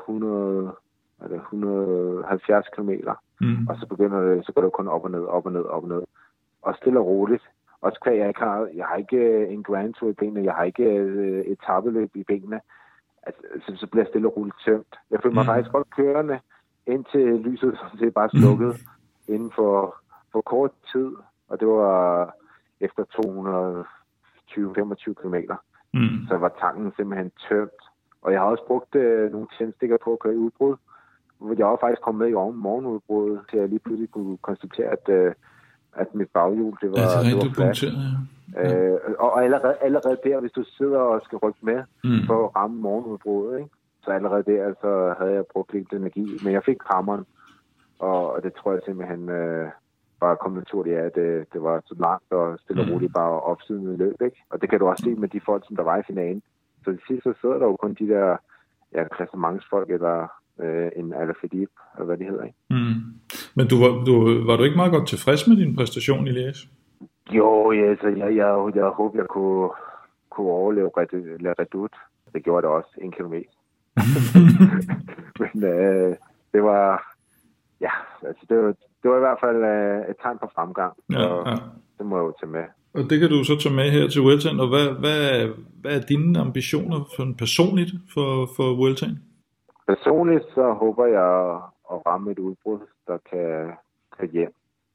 170 kilometer, og så så går det kun op og ned. Og stille og roligt. Også kvæg, jeg har ikke en Grand Tour i benene, jeg har ikke et etapeløb i benene. Altså, så bliver jeg stille og roligt tømt. Jeg føler mig faktisk godt kørende, indtil lyset sådan set bare slukket inden for kort tid. Og det var efter 220-25 kilometer. Så var tanken simpelthen tømt. Og jeg har også brugt nogle tændstikker på at køre i udbrud. Jeg var faktisk kommet med i morgenudbruddet, til jeg lige pludselig kunne konstatere, at mit baghjul, det var fladt. Og allerede der, hvis du sidder og skal rykke med for at ramme morgenudbruddet, ikke? Så allerede der, så havde jeg brugt lidt energi. Men jeg fik krammeren, og det tror jeg simpelthen bare kom naturligt af, at det var så langt og stille og roligt bare opsiden løb, ikke? Og det kan du også se med de folk, som der var i finalen. Så til sidst så sidder der jo kun de der klassementsfolk, eller en Alaphilippe, eller hvad det hedder, ikke? Men var du ikke meget godt tilfreds med din præstation i Liège? Jo, så jeg håber, jeg kunne overleve La Redoute. Det gjorde det også 1 kilometer. Men det var, ja, altså det var i hvert fald et tegn på fremgang. Ja. Det må jeg jo tage med. Og det kan du så tage med her til Vueltaen. Og hvad er dine ambitioner personligt for Vueltaen? Personligt så håber jeg at ramme et udbrud, der kan hjem.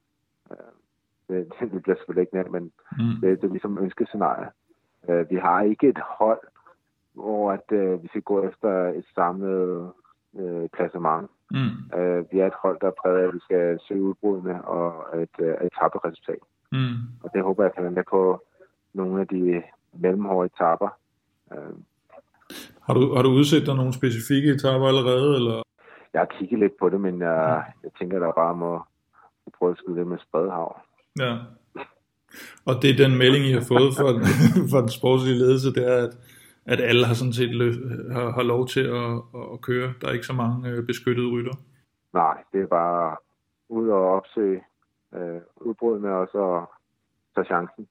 Det bliver selvfølgelig ikke nemt, men det er ligesom ønskescenarie. Vi har ikke et hold, hvor vi skal gå efter et samlet klassement. Vi er et hold, der er præget af, at vi skal søge udbrudene og et etaperesultat. Og det håber jeg kan være med på nogle af de mellemhårde etaper. Har du udset dig nogle specifikke etaper allerede? Eller? Jeg har kigget lidt på det, men jeg tænker, der bare må prøve at skyde det med spredhav. Ja. Og det er den melding, I har fået fra den sportslige ledelse, det er, at alle har sådan set har lov til at køre. Der er ikke så mange beskyttede rytter. Nej, det er bare ud og opsøge udbrudene og så tage chancen.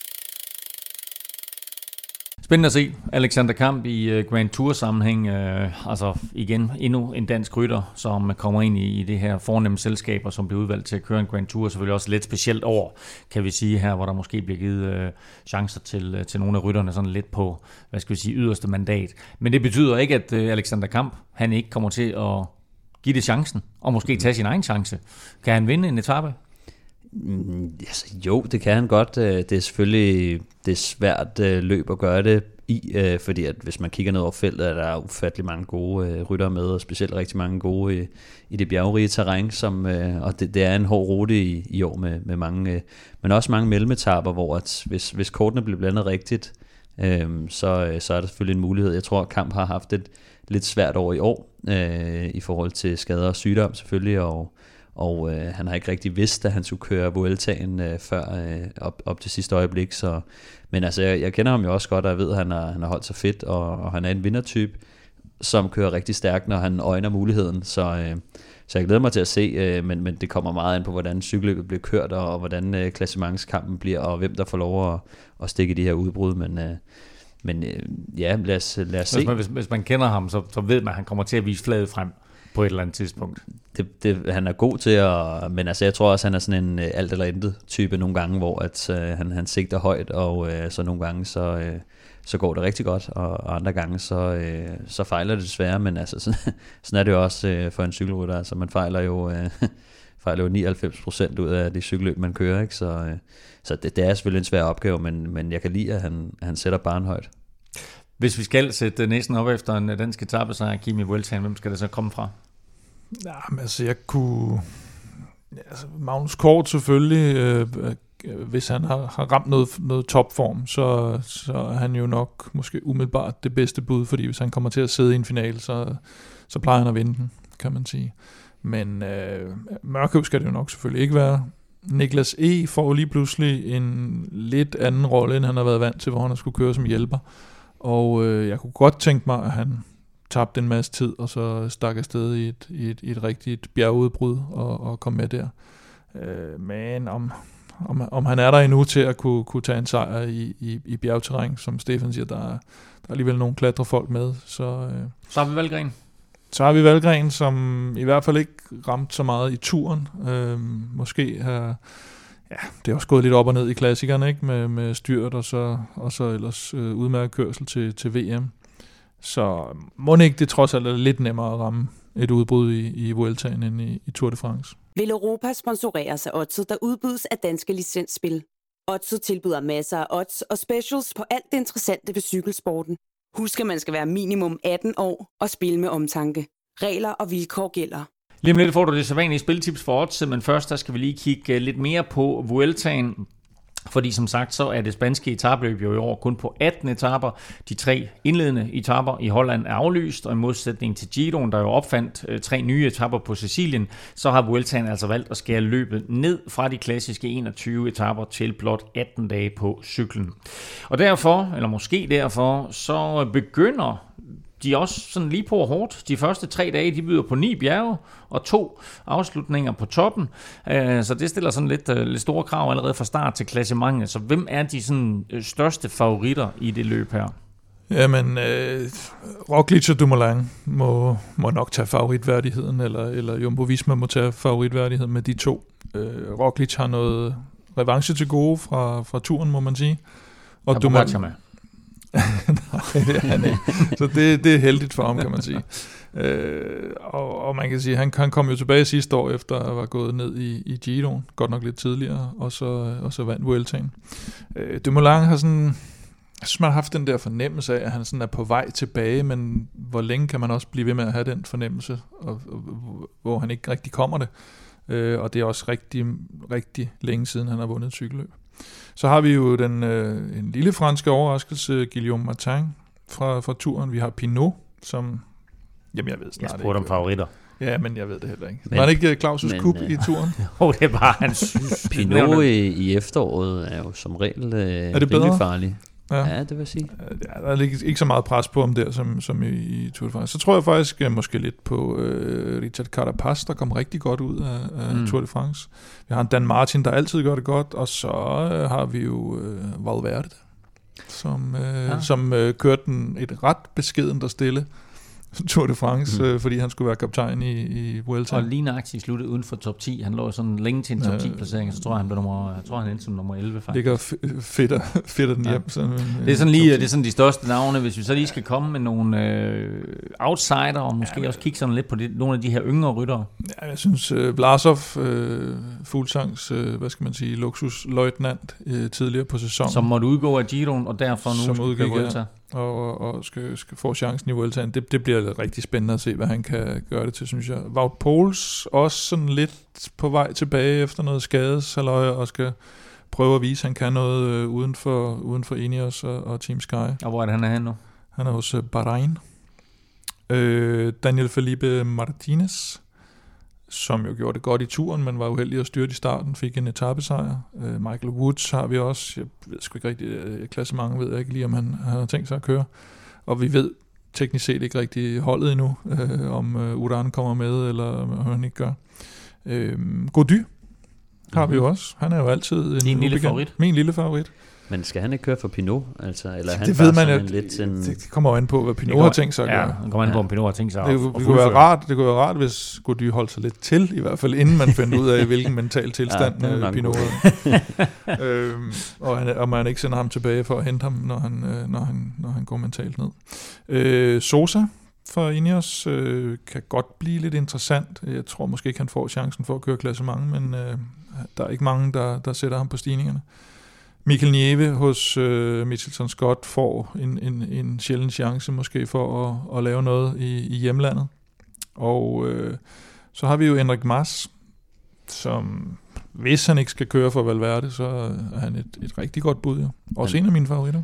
Spændende at se Alexander Kamp i Grand Tour sammenhæng. Altså igen endnu en dansk rytter, som kommer ind i det her fornemme selskaber, som bliver udvalgt til at køre en Grand Tour. Selvfølgelig også lidt specielt år, kan vi sige her, hvor der måske bliver givet chancer til nogle af rytterne sådan lidt på, hvad skal vi sige, yderste mandat. Men det betyder ikke, at Alexander Kamp, han ikke kommer til at give det chancen, og måske tage sin egen chance. Kan han vinde en etape? Altså, jo, det kan han godt. Det er selvfølgelig svært løb at gøre det i, fordi at hvis man kigger ned over feltet, er der ufattelig mange gode ryttere med, og specielt rigtig mange gode i det bjergrige terræn, og det er en hård rute i år med mange, men også mange mellemetaper, hvor at hvis kortene bliver blandet rigtigt, så er der selvfølgelig en mulighed. Jeg tror, at Kamp har haft et lidt svært år i år, i forhold til skader og sygdom selvfølgelig, og han har ikke rigtig vidst, at han skulle køre Vueltaen før op til sidste øjeblik. Men altså, jeg kender ham jo også godt, og jeg ved, at han har holdt sig fedt, og han er en vindertype, som kører rigtig stærkt, når han øjner muligheden. Så jeg glæder mig til at se, men det kommer meget an på, hvordan cykelløbet bliver kørt, og hvordan klassementskampen bliver, og hvem der får lov at stikke i de her udbrud. Men ja, lad os se. Hvis man kender ham, så ved man, at han kommer til at vise flaget frem på et eller andet tidspunkt. Han er god til at, men altså jeg tror også, han er sådan en alt eller intet type nogle gange, hvor at han sigter højt, og så nogle gange så går det rigtig godt, og andre gange så fejler det desværre, men altså sådan er det jo også for en cykelrytter, altså man fejler jo 99% ud af de cykelløb, man kører, ikke? Så det er selvfølgelig en svær opgave, men jeg kan lide, at han sætter barren højt. Hvis vi skal sætte næsten op efter en dansk etapesejr, Kim, i Vueltaen, hvem skal det så komme fra? Ja, men altså jeg kunne... Altså, Magnus Kort selvfølgelig, hvis han har ramt noget topform, så er han jo nok måske umiddelbart det bedste bud, fordi hvis han kommer til at sidde i en finale, så plejer han at vinde den, kan man sige. Men Mørkøv skal det jo nok selvfølgelig ikke være. Niklas E. får lige pludselig en lidt anden rolle, end han har været vant til, hvor han skulle køre som hjælper. Og jeg kunne godt tænke mig, at han tabte en masse tid, og så stak afsted i et rigtigt bjergudbrud og kom med der. Men om han er der endnu til at kunne tage en sejr i bjergterræn, som Stefan siger, der er alligevel nogle klatrefolk med. Så har vi Valgren. Så har vi Valgren, som i hvert fald ikke ramt så meget i turen. Måske har... Ja, det er også gået lidt op og ned i klassikerne, ikke? Med styrt og så ellers udmærket kørsel til VM. Så må ikke det trods alt er lidt nemmere at ramme et udbrud i Vueltaen end i Tour de France. Vil Europa sponsoreres af Oddset, der udbydes af danske licensspil. Oddset tilbyder masser af odds og specials på alt det interessante ved cykelsporten. Husk, at man skal være minimum 18 år og spille med omtanke. Regler og vilkår gælder. Lige om lidt får du det sædvanlige spiltips for odds, men først der skal vi lige kigge lidt mere på Vueltaen. Fordi som sagt, så er det spanske etapløb jo i år kun på 18 etaper. De 3 indledende etaper i Holland er aflyst, og i modsætning til Giroen, der jo opfandt 3 nye etaper på Sicilien, så har Vueltaen altså valgt at skære løbet ned fra de klassiske 21 etaper til blot 18 dage på cyklen. Og derfor, eller måske derfor, så begynder de også sådan lige på hårdt. De første 3 dage, de byder på 9 bjerge og 2 afslutninger på toppen. Så det stiller sådan lidt store krav allerede fra start til klassementet. Så hvem er de sådan største favoritter i det løb her? Jamen, Roglic og Dumoulin må nok tage favoritværdigheden, eller Jumbo-Visma må tage favoritværdigheden med de 2. Roglic har noget revanche til gode fra turen, må man sige. Og Dumoulin med. Nej, det er han ikke. Så det er heldigt for ham, kan man sige. Og man kan sige, han kom jo tilbage sidste år, efter at have gået ned i Giroen, godt nok lidt tidligere, og så vandt Vueltaen. Dumoulin har sådan, jeg synes, man har haft den der fornemmelse af, at han sådan er på vej tilbage, men hvor længe kan man også blive ved med at have den fornemmelse, og hvor han ikke rigtig kommer det. Og det er også rigtig, rigtig længe siden, han har vundet et cykelløb. Så har vi jo en lille franske overraskelse, Guillaume Martin, fra turen. Vi har Pinot, som... Jamen, jeg ved snart ikke. Jeg spurgte om favoritter. Ja, men jeg ved det heller ikke. Var det ikke Claus' Cup i turen? Det var hans... Pinot i efteråret er jo som regel rimelig farlig. Ja, det vil jeg sige. Ja, der er ikke så meget pres på ham der, som i Tour de France. Så tror jeg faktisk måske lidt på Richard Carapaz, der kom rigtig godt ud af Tour de France. Vi har en Dan Martin, der altid gør det godt, og så har vi jo Valverde, som kørte et ret beskedent og stille Tour de France, fordi han skulle være kaptajn i Vuelta. Og lige nøjagtigt sluttede uden for top 10. Han lå sådan længe til en top 10-placering, så tror jeg, han endte som nummer 11 faktisk. Ligger fedt den hjem. Det er sådan lige, det er sådan de største navne. Hvis vi så lige skal komme med nogle outsider, og måske også kigge sådan lidt på nogle af de her yngre ryttere. Ja, jeg synes Vlasov, Fuglsangs, luksusløjtnant tidligere på sæsonen. Som måtte udgå af Giroen, og derfor nu skal køre Vuelta. Og skal få chancen i Vueltaen. Det bliver rigtig spændende at se, hvad han kan gøre det til, synes jeg. Wout Poels også sådan lidt på vej tilbage efter noget skadeshalløje, og skal prøve at vise, at han kan noget uden for Ineos og Team Sky. Og hvor er det, han er henne nu? Han er hos Bahrain. Daniel Felipe Martinez, som jo gjorde det godt i turen, men var uheldig at styrte i starten, fik en etapesejr. Michael Woods har vi også. Jeg ved sgu ikke rigtig, klassementet ved jeg ikke lige, om han har tænkt sig at køre. Og vi ved teknisk set ikke rigtig holdet endnu, om Uran kommer med, eller om han ikke gør. Gody har vi jo også. Han er jo altid min lille favorit. Men skal han ikke køre for Pinot? Altså, eller han det ved man jo. Det kommer jo an på, hvad Pinot har tænkt sig at gøre. Det kommer an på, hvad Pinot har tænkt sig det kunne være rart, hvis Gody holdt sig lidt til, i hvert fald inden man fandt ud af, hvilken mental tilstand Pinot og man ikke sender ham tilbage for at hente ham, når han går mentalt ned. Sosa for Ineos kan godt blive lidt interessant. Jeg tror måske ikke, han får chancen for at køre klassement, men der er ikke mange, der sætter ham på stigningerne. Michael Nieve hos Mitchelton Scott får en sjælden chance måske for at lave noget i hjemlandet. Og så har vi jo Enric Mas, som hvis han ikke skal køre for Valverde, så er han et rigtig godt bud. Ja. Også en af mine favoritter.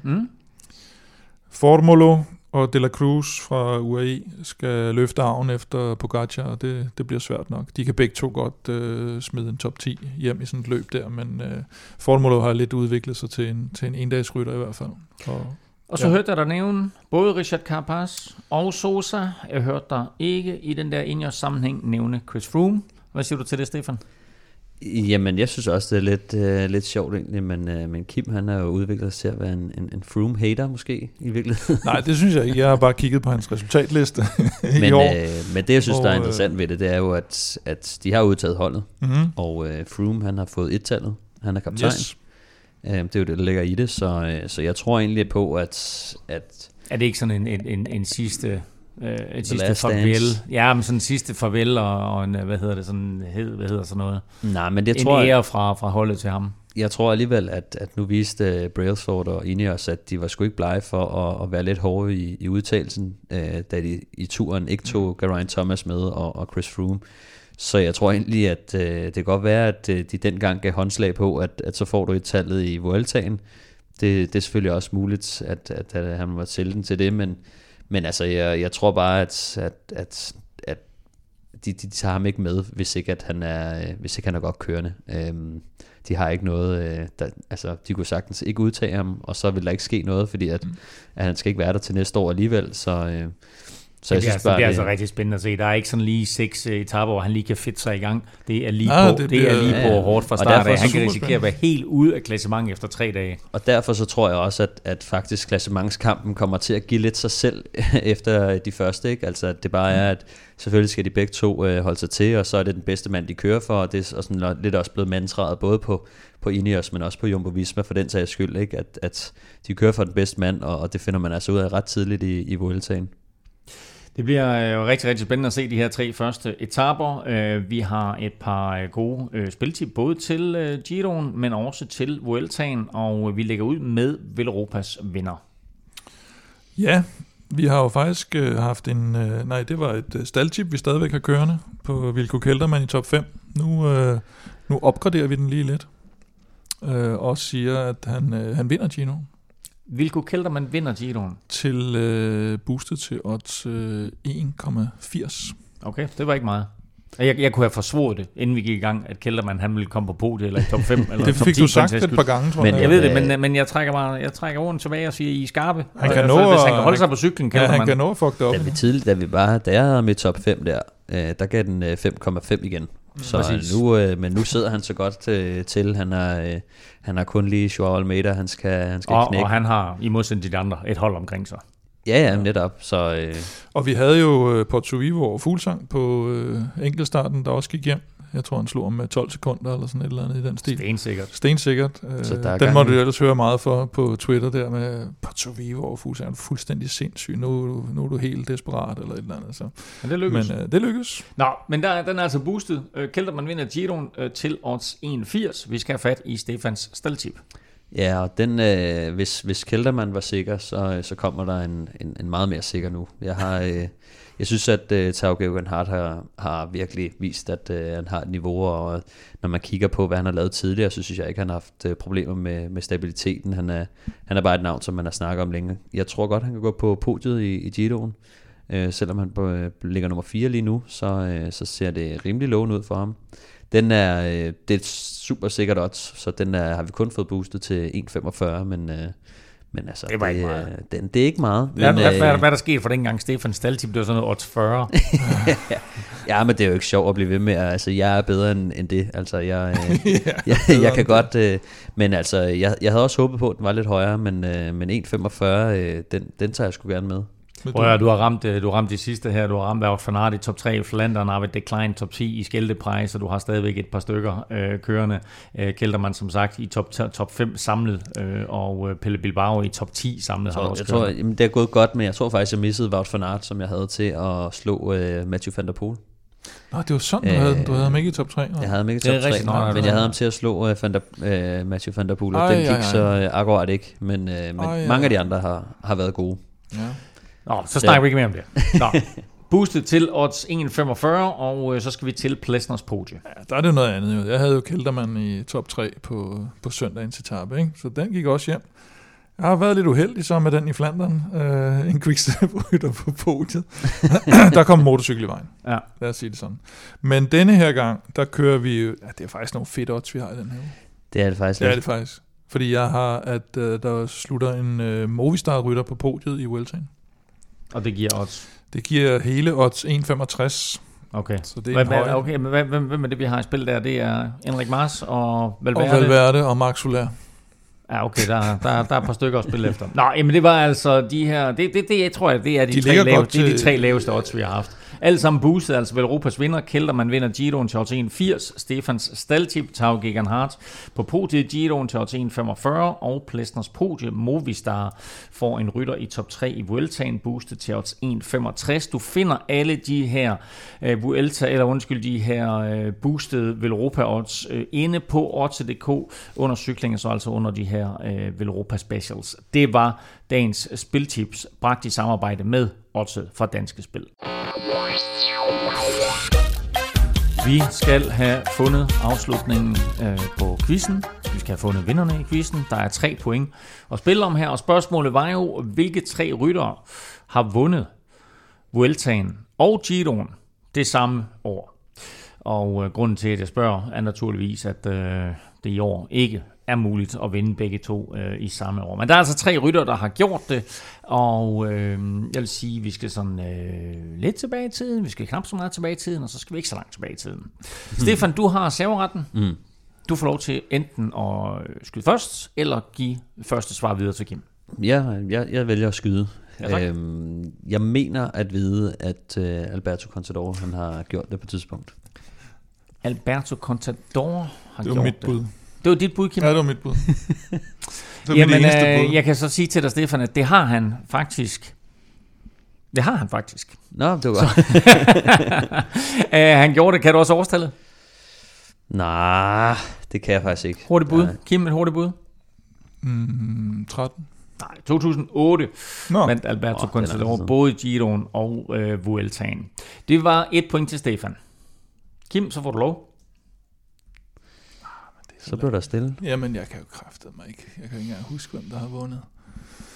Formolo og De La Cruz fra UAE skal løfte arven efter Pogacar, og det bliver svært nok. De kan begge to godt smide en top 10 hjem i sådan et løb der, men Formolo har lidt udviklet sig til en endagsrytter i hvert fald. Og så hørte jeg dig nævne både Richard Carapaz og Sosa. Jeg hørte dig ikke i den der Ineos sammenhæng nævne Chris Froome. Hvad siger du til det, Stefan? Jamen, jeg synes også, det er lidt sjovt egentlig, men Kim, han er jo udviklet sig til at være en Froome-hater måske, i virkeligheden. Nej, det synes jeg ikke. Jeg har bare kigget på hans resultatliste i år. Men det, jeg synes, der er interessant ved det er jo, at de har udtaget holdet, og Froome, han har fået et-tallet. Han er kaptajn. Yes. Det er jo det, der ligger i det, så jeg tror egentlig på, at... Er det ikke sådan en sidste... et sidste farvel. Ja, men sådan en sidste farvel og en, hvad hedder sådan noget. Nej, men det en tror ære fra holdet til ham. Jeg tror alligevel, at nu viste Brailsford og Ineos, at de var sgu ikke blege for at være lidt hårde i udtalelsen, da de i turen ikke tog Geraint Thomas med og Chris Froome. Så jeg tror egentlig, at det kan godt være, at de dengang gav håndslag på, at så får du et tallet i Vueltaen. Det er selvfølgelig også muligt, at han var sælge den til det, men altså, jeg tror bare, at de tager ham ikke med, hvis ikke han er godt kørende. De har ikke noget, de kunne sagtens ikke udtage ham, og så vil der ikke ske noget, fordi at han skal ikke være der til næste år alligevel, så jeg synes bare, det er altså rigtig spændende at se. Der er ikke sådan lige 6 etaper, hvor han lige kan fedte sig i gang. Det er lige på hårdt fra start af. Han kan risikere at være helt ude af klassement efter 3 dage. Og derfor så tror jeg også, at faktisk klassementskampen kommer til at give lidt sig selv efter de første. Ikke? Altså at det bare er, at selvfølgelig skal de begge to holde sig til, og så er det den bedste mand, de kører for. Og det er sådan lidt også blevet mantraet, både på Ineos, men også på Jumbo Visma for den sags skyld. Ikke? At de kører for den bedste mand, og det finder man altså ud af ret tidligt i Vueltaen. Det bliver jo rigtig, rigtig spændende at se de her 3 første etaper. Vi har et par gode spiltip, både til Giroen, men også til Vueltaen, og vi lægger ud med Velropas vinder. Ja, vi har jo faktisk haft det var et staldtip, vi stadigvæk har kørende på Wilco Kelderman i top 5. Nu opgraderer vi den lige lidt, og siger, at han vinder Gino. Vilko Kelderman vinder Giroen. Til boostet til odds 1,80. Okay, det var ikke meget. Jeg kunne have forsvoret det, inden vi gik i gang, at Kelderman han ville komme på podiet, eller i top 5, eller det top 10. Det fik du sagt et par gange, tror jeg. Jeg ved det, men jeg trækker ordene tilbage og siger, I er skarpe. Han kan hvis han kan holde sig på cyklen, Kelderman. Ja, han kan nå at fuck det op. Da jeg havde med top 5 der gav den 5,5 igen. Så nu sidder han så godt til. Han har kun lige Joao Almeida, han skal knække. Og han har, i modsætning til de andre, et hold omkring sig. Ja, netop. Så, Og vi havde jo Porto Vivo og Fuglsang på enkeltstarten, der også gik hjem. Jeg tror, han slog om med 12 sekunder eller sådan et eller andet i den stil. Stensikkert. Den må du ellers høre meget for på Twitter der med Porto Vivo og Fuglsang. Fuldstændig sindssyg. Nu er du helt desperat eller et eller andet. Så. Men det lykkedes. Det lykkedes. Nå, men den er altså boostet. Kelderman vinder Giroen til odds 1,80. Vi skal have fat i Stefans Staltip. Ja, og den, hvis Kelderman var sikker, så kommer der en meget mere sikker nu. Jeg synes, at Tao Geoghegan Hart har virkelig vist, at han har et niveau, og når man kigger på, hvad han har lavet tidligere, så synes jeg ikke, han har haft problemer med stabiliteten. Han er bare et navn, som man har snakket om længe. Jeg tror godt, han kan gå på podiet i Giroen. Selvom han ligger nummer 4 lige nu, så ser det rimelig lovende ud for ham. Det er et super sikkert odds, så den har vi kun fået boostet til 1,45, men altså, det var ikke meget. Det er ikke meget. Hvad er der sket for dengang Stefan Staltip? Det var sådan noget odds 40. Ja, men det er jo ikke sjovt at blive ved med. Altså, jeg er bedre end det. Altså, jeg kan godt. Men altså, jeg havde også håbet på, at den var lidt højere, men 1,45, den tager jeg sgu gerne med. Prøv at du har ramt de sidste her. Du har ramt Wout van Aert i top 3 i Flandern, Arvid Decline top 10 i Scheldeprijs, og du har stadigvæk et par stykker kørende. Kelderman som sagt i top 5 samlet, og Pelle Bilbao i top 10 samlet. Jeg tror, det er gået godt, men jeg tror faktisk, jeg missede Wout van Aert, som jeg havde til at slå Mathieu van der Poel. Nå, det var sådan, du havde ham ikke i top 3. Jeg havde ham ikke i top 3, men jeg havde ham til at slå Mathieu van der Poel, og den gik så akkurat ikke, men mange af de andre har været gode. Ja. Nå, så snakker vi ikke mere om det. Nå, boostet til odds 1,45, og så skal vi til Plesners podie. Ja, der er det noget andet. Jeg havde jo Kelderman i top 3 på søndagens etape, ikke? Så den gik også hjem. Jeg har været lidt uheldig så med den i Flandern. En quickstep-rytter på podiet. Der kom motorcykel i vejen. Ja. Lad os sige det sådan. Men denne her gang, der kører vi jo... Ja, det er faktisk nogle fedt odds, vi har i den her. Det er det faktisk. Det er det faktisk. Fordi jeg har, at der slutter en Movistar-rytter på podiet i Vueltaen. Og det giver odds? Det giver hele odds 1,65. Okay. Så det er okay, men hvem er det, vi har i spil der? Det er Enric Mas og Valverde? Og Valverde og Marc Soler. Ja, okay, der er et par stykker at spille efter. Nå, men det var altså de her... Det jeg tror, det er de tre laveste odds, vi har haft. Alle sammen boostet, altså Velropas vinder. Kelderman vinder Giroen til odds 1,80. Stefans Staltip, Tao Geoghegan Hart på podiet Giroen til odds 1,45. Og Plesners podie Movistar får en rytter i top 3 i Vueltaen, boostet til odds 1,65. Du finder alle de her de her boostede Velropa odds inde på odds.dk under cyklingen, så altså under de her Velropa Specials. Det var dagens spiltips, bragt i samarbejde med Oddset fra Danske Spil. Vi skal have fundet afslutningen på quizzen. Vi skal have fundet vinderne i quizzen. Der er 3 point at spille om her, og spørgsmålet var jo, hvilke 3 ryttere har vundet Vueltaen og Giroen det samme år. Og grunden til, at jeg spørger, er naturligvis, at det i år ikke er muligt at vinde begge to i samme år. Men der er altså 3 ryttere, der har gjort det, og jeg vil sige, at vi skal sådan lidt tilbage i tiden, vi skal knap så meget tilbage i tiden, og så skal vi ikke så langt tilbage i tiden. Stefan, du har serveretten. Du får lov til enten at skyde først, eller give første svar videre til Kim. Ja, jeg vælger at skyde. Ja, jeg mener at vide, at Alberto Contador han har gjort det på et tidspunkt. Alberto Contador har gjort det. Det var mit bud. Det var dit bud, Kim? Ja, det var mit bud. Jamen, jeg kan så sige til dig, Stefan, at det har han faktisk. Det har han faktisk. Nå, det var godt. Han gjorde det. Kan du også overstille? Nej, det kan jeg faktisk ikke. Hurtigt bud. Kim, et hurtigt bud? 13. Nej, 2008 vandt Alberto Contador både Giroen og Vueltaen. Det var 1 point til Stefan. Kim, så får du lov. Så blev der stille. Jamen, jeg kan jo kraftedeme mig ikke. Jeg kan ikke engang huske, hvem der har vundet.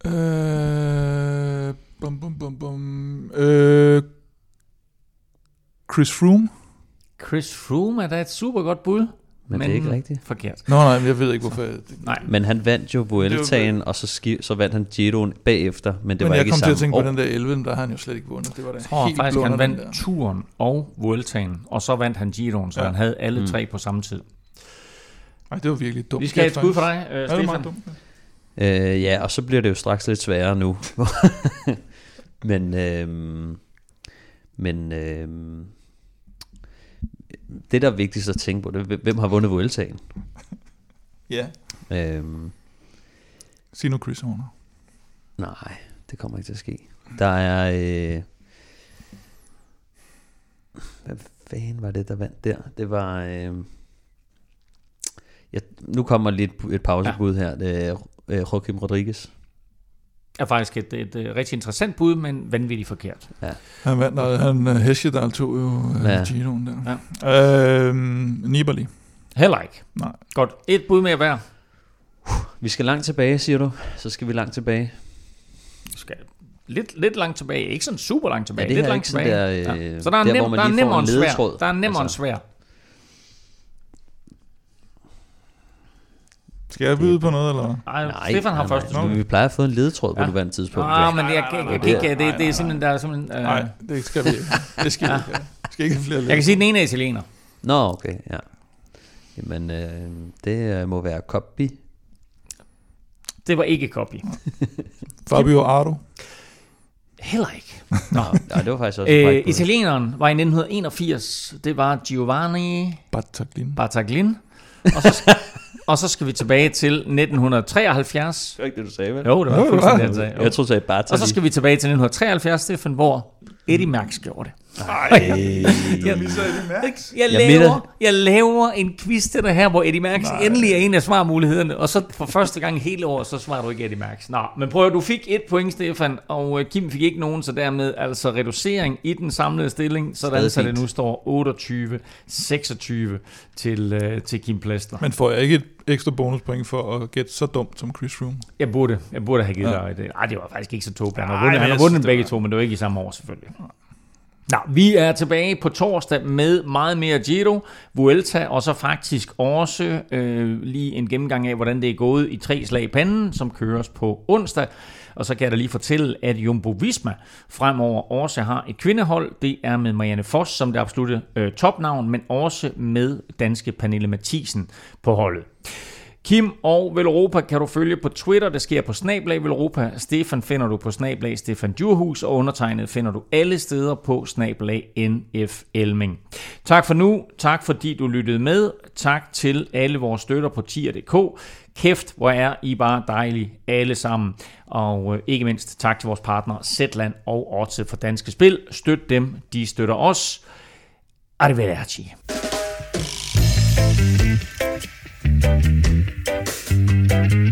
Chris Froome. Chris Froome er da et super godt bud. Men det er ikke rigtigt. Forkert. Nej, jeg ved ikke, hvorfor. Nej. Men han vandt jo Vueltaen, og så vandt han Giroen bagefter, men det var ikke i samme år. Men jeg kom til at tænke på den der 11, der har han jo slet ikke vundet. Det var jeg tror faktisk, han vandt turen og Vueltaen, og så vandt han Giroen, så han havde alle tre på samme tid. Nej, det var virkelig dumt. Vi skal have et skud for dig, Stefan. Ja, og så bliver det jo straks lidt sværere nu. men det, der er vigtigst at tænke på, det er, hvem har vundet Vueltaen? Ja. Sig nu Chris Horner. Nej, det kommer ikke til at ske. Der er... hvad fanden var det, der vandt der? Det var... nu kommer lidt et pausebud her. Det er Joaquim Rodriguez. Er faktisk et rigtig interessant bud, men vanvittigt forkert. Ja. Han vandt, og Hesjedal tog jo Giroen der. Ja. Nibali. Heller ikke. Nej. Godt. Et bud mere hver. Vi skal langt tilbage, siger du. Så skal vi langt tilbage. Skal lidt langt tilbage. Ikke sådan super langt tilbage. Ja, lidt langt tilbage. Så der er nemmere en svær. Der er nemmere en svær. Skal jeg byde på noget, eller? Nej, Stefan har først. Vi plejer at få en ledetråd på nuværende tidspunkt. Men det er simpelthen, der er simpelthen... Nej, det skal vi ikke. Det skal vi ikke. Skal ikke flere ledetråd. Jeg kan sige, at den ene er italiener. Nå, okay, ja. Jamen, det må være Coppi. Det var ikke Coppi. Fabio Ardo. Heller ikke. Nå, det var faktisk også italieneren var i 1981. Det var Giovanni Battaglin. Og så skal vi tilbage til 1973. Det var ikke det, du sagde, vel? Jo, det var fuldstændig det, jeg sagde. Jeg tror, du sagde Battaglin. Og så skal vi tilbage til 1973, Stefan, hvor Eddie Merckx gjorde det. Jeg laver en quiz til dig her, hvor Eddie Merckx endelig er en af svarmulighederne, og så for første gang hele året, så svarer du ikke Eddie Merckx. Nå, men prøv at du fik 1 point, Stefan, og Kim fik ikke nogen, så dermed altså reducering i den samlede stilling, sådan så det nu står 28-26 til Kim Plester. Men får jeg ikke et ekstra bonuspoint for at gætte så dumt som Chris Froome? Jeg burde have givet dig det. Nej, det var faktisk ikke så tåbeligt. Han har vundet begge to, men det var ikke i samme år selvfølgelig. Nå, vi er tilbage på torsdag med meget mere Giro, Vuelta, og så faktisk også lige en gennemgang af, hvordan det er gået i 3 slag i panden, som køres på onsdag. Og så kan jeg da lige fortælle, at Jumbo Visma fremover også har et kvindehold. Det er med Marianne Foss som det absolutte topnavn, men også med danske Pernille Mathisen på holdet. Kim og Velropa kan du følge på Twitter. Det sker på @Velropa. Stefan finder du på @Stefan Djurhus, og undertegnet finder du alle steder på @NF Elming. Tak for nu. Tak fordi du lyttede med. Tak til alle vores støtter på tier.dk. Kæft, hvor er I bare dejlige alle sammen. Og ikke mindst tak til vores partnere Zetland og Odds for Danske Spil. Støt dem, de støtter os. Arrivederci. Thank you.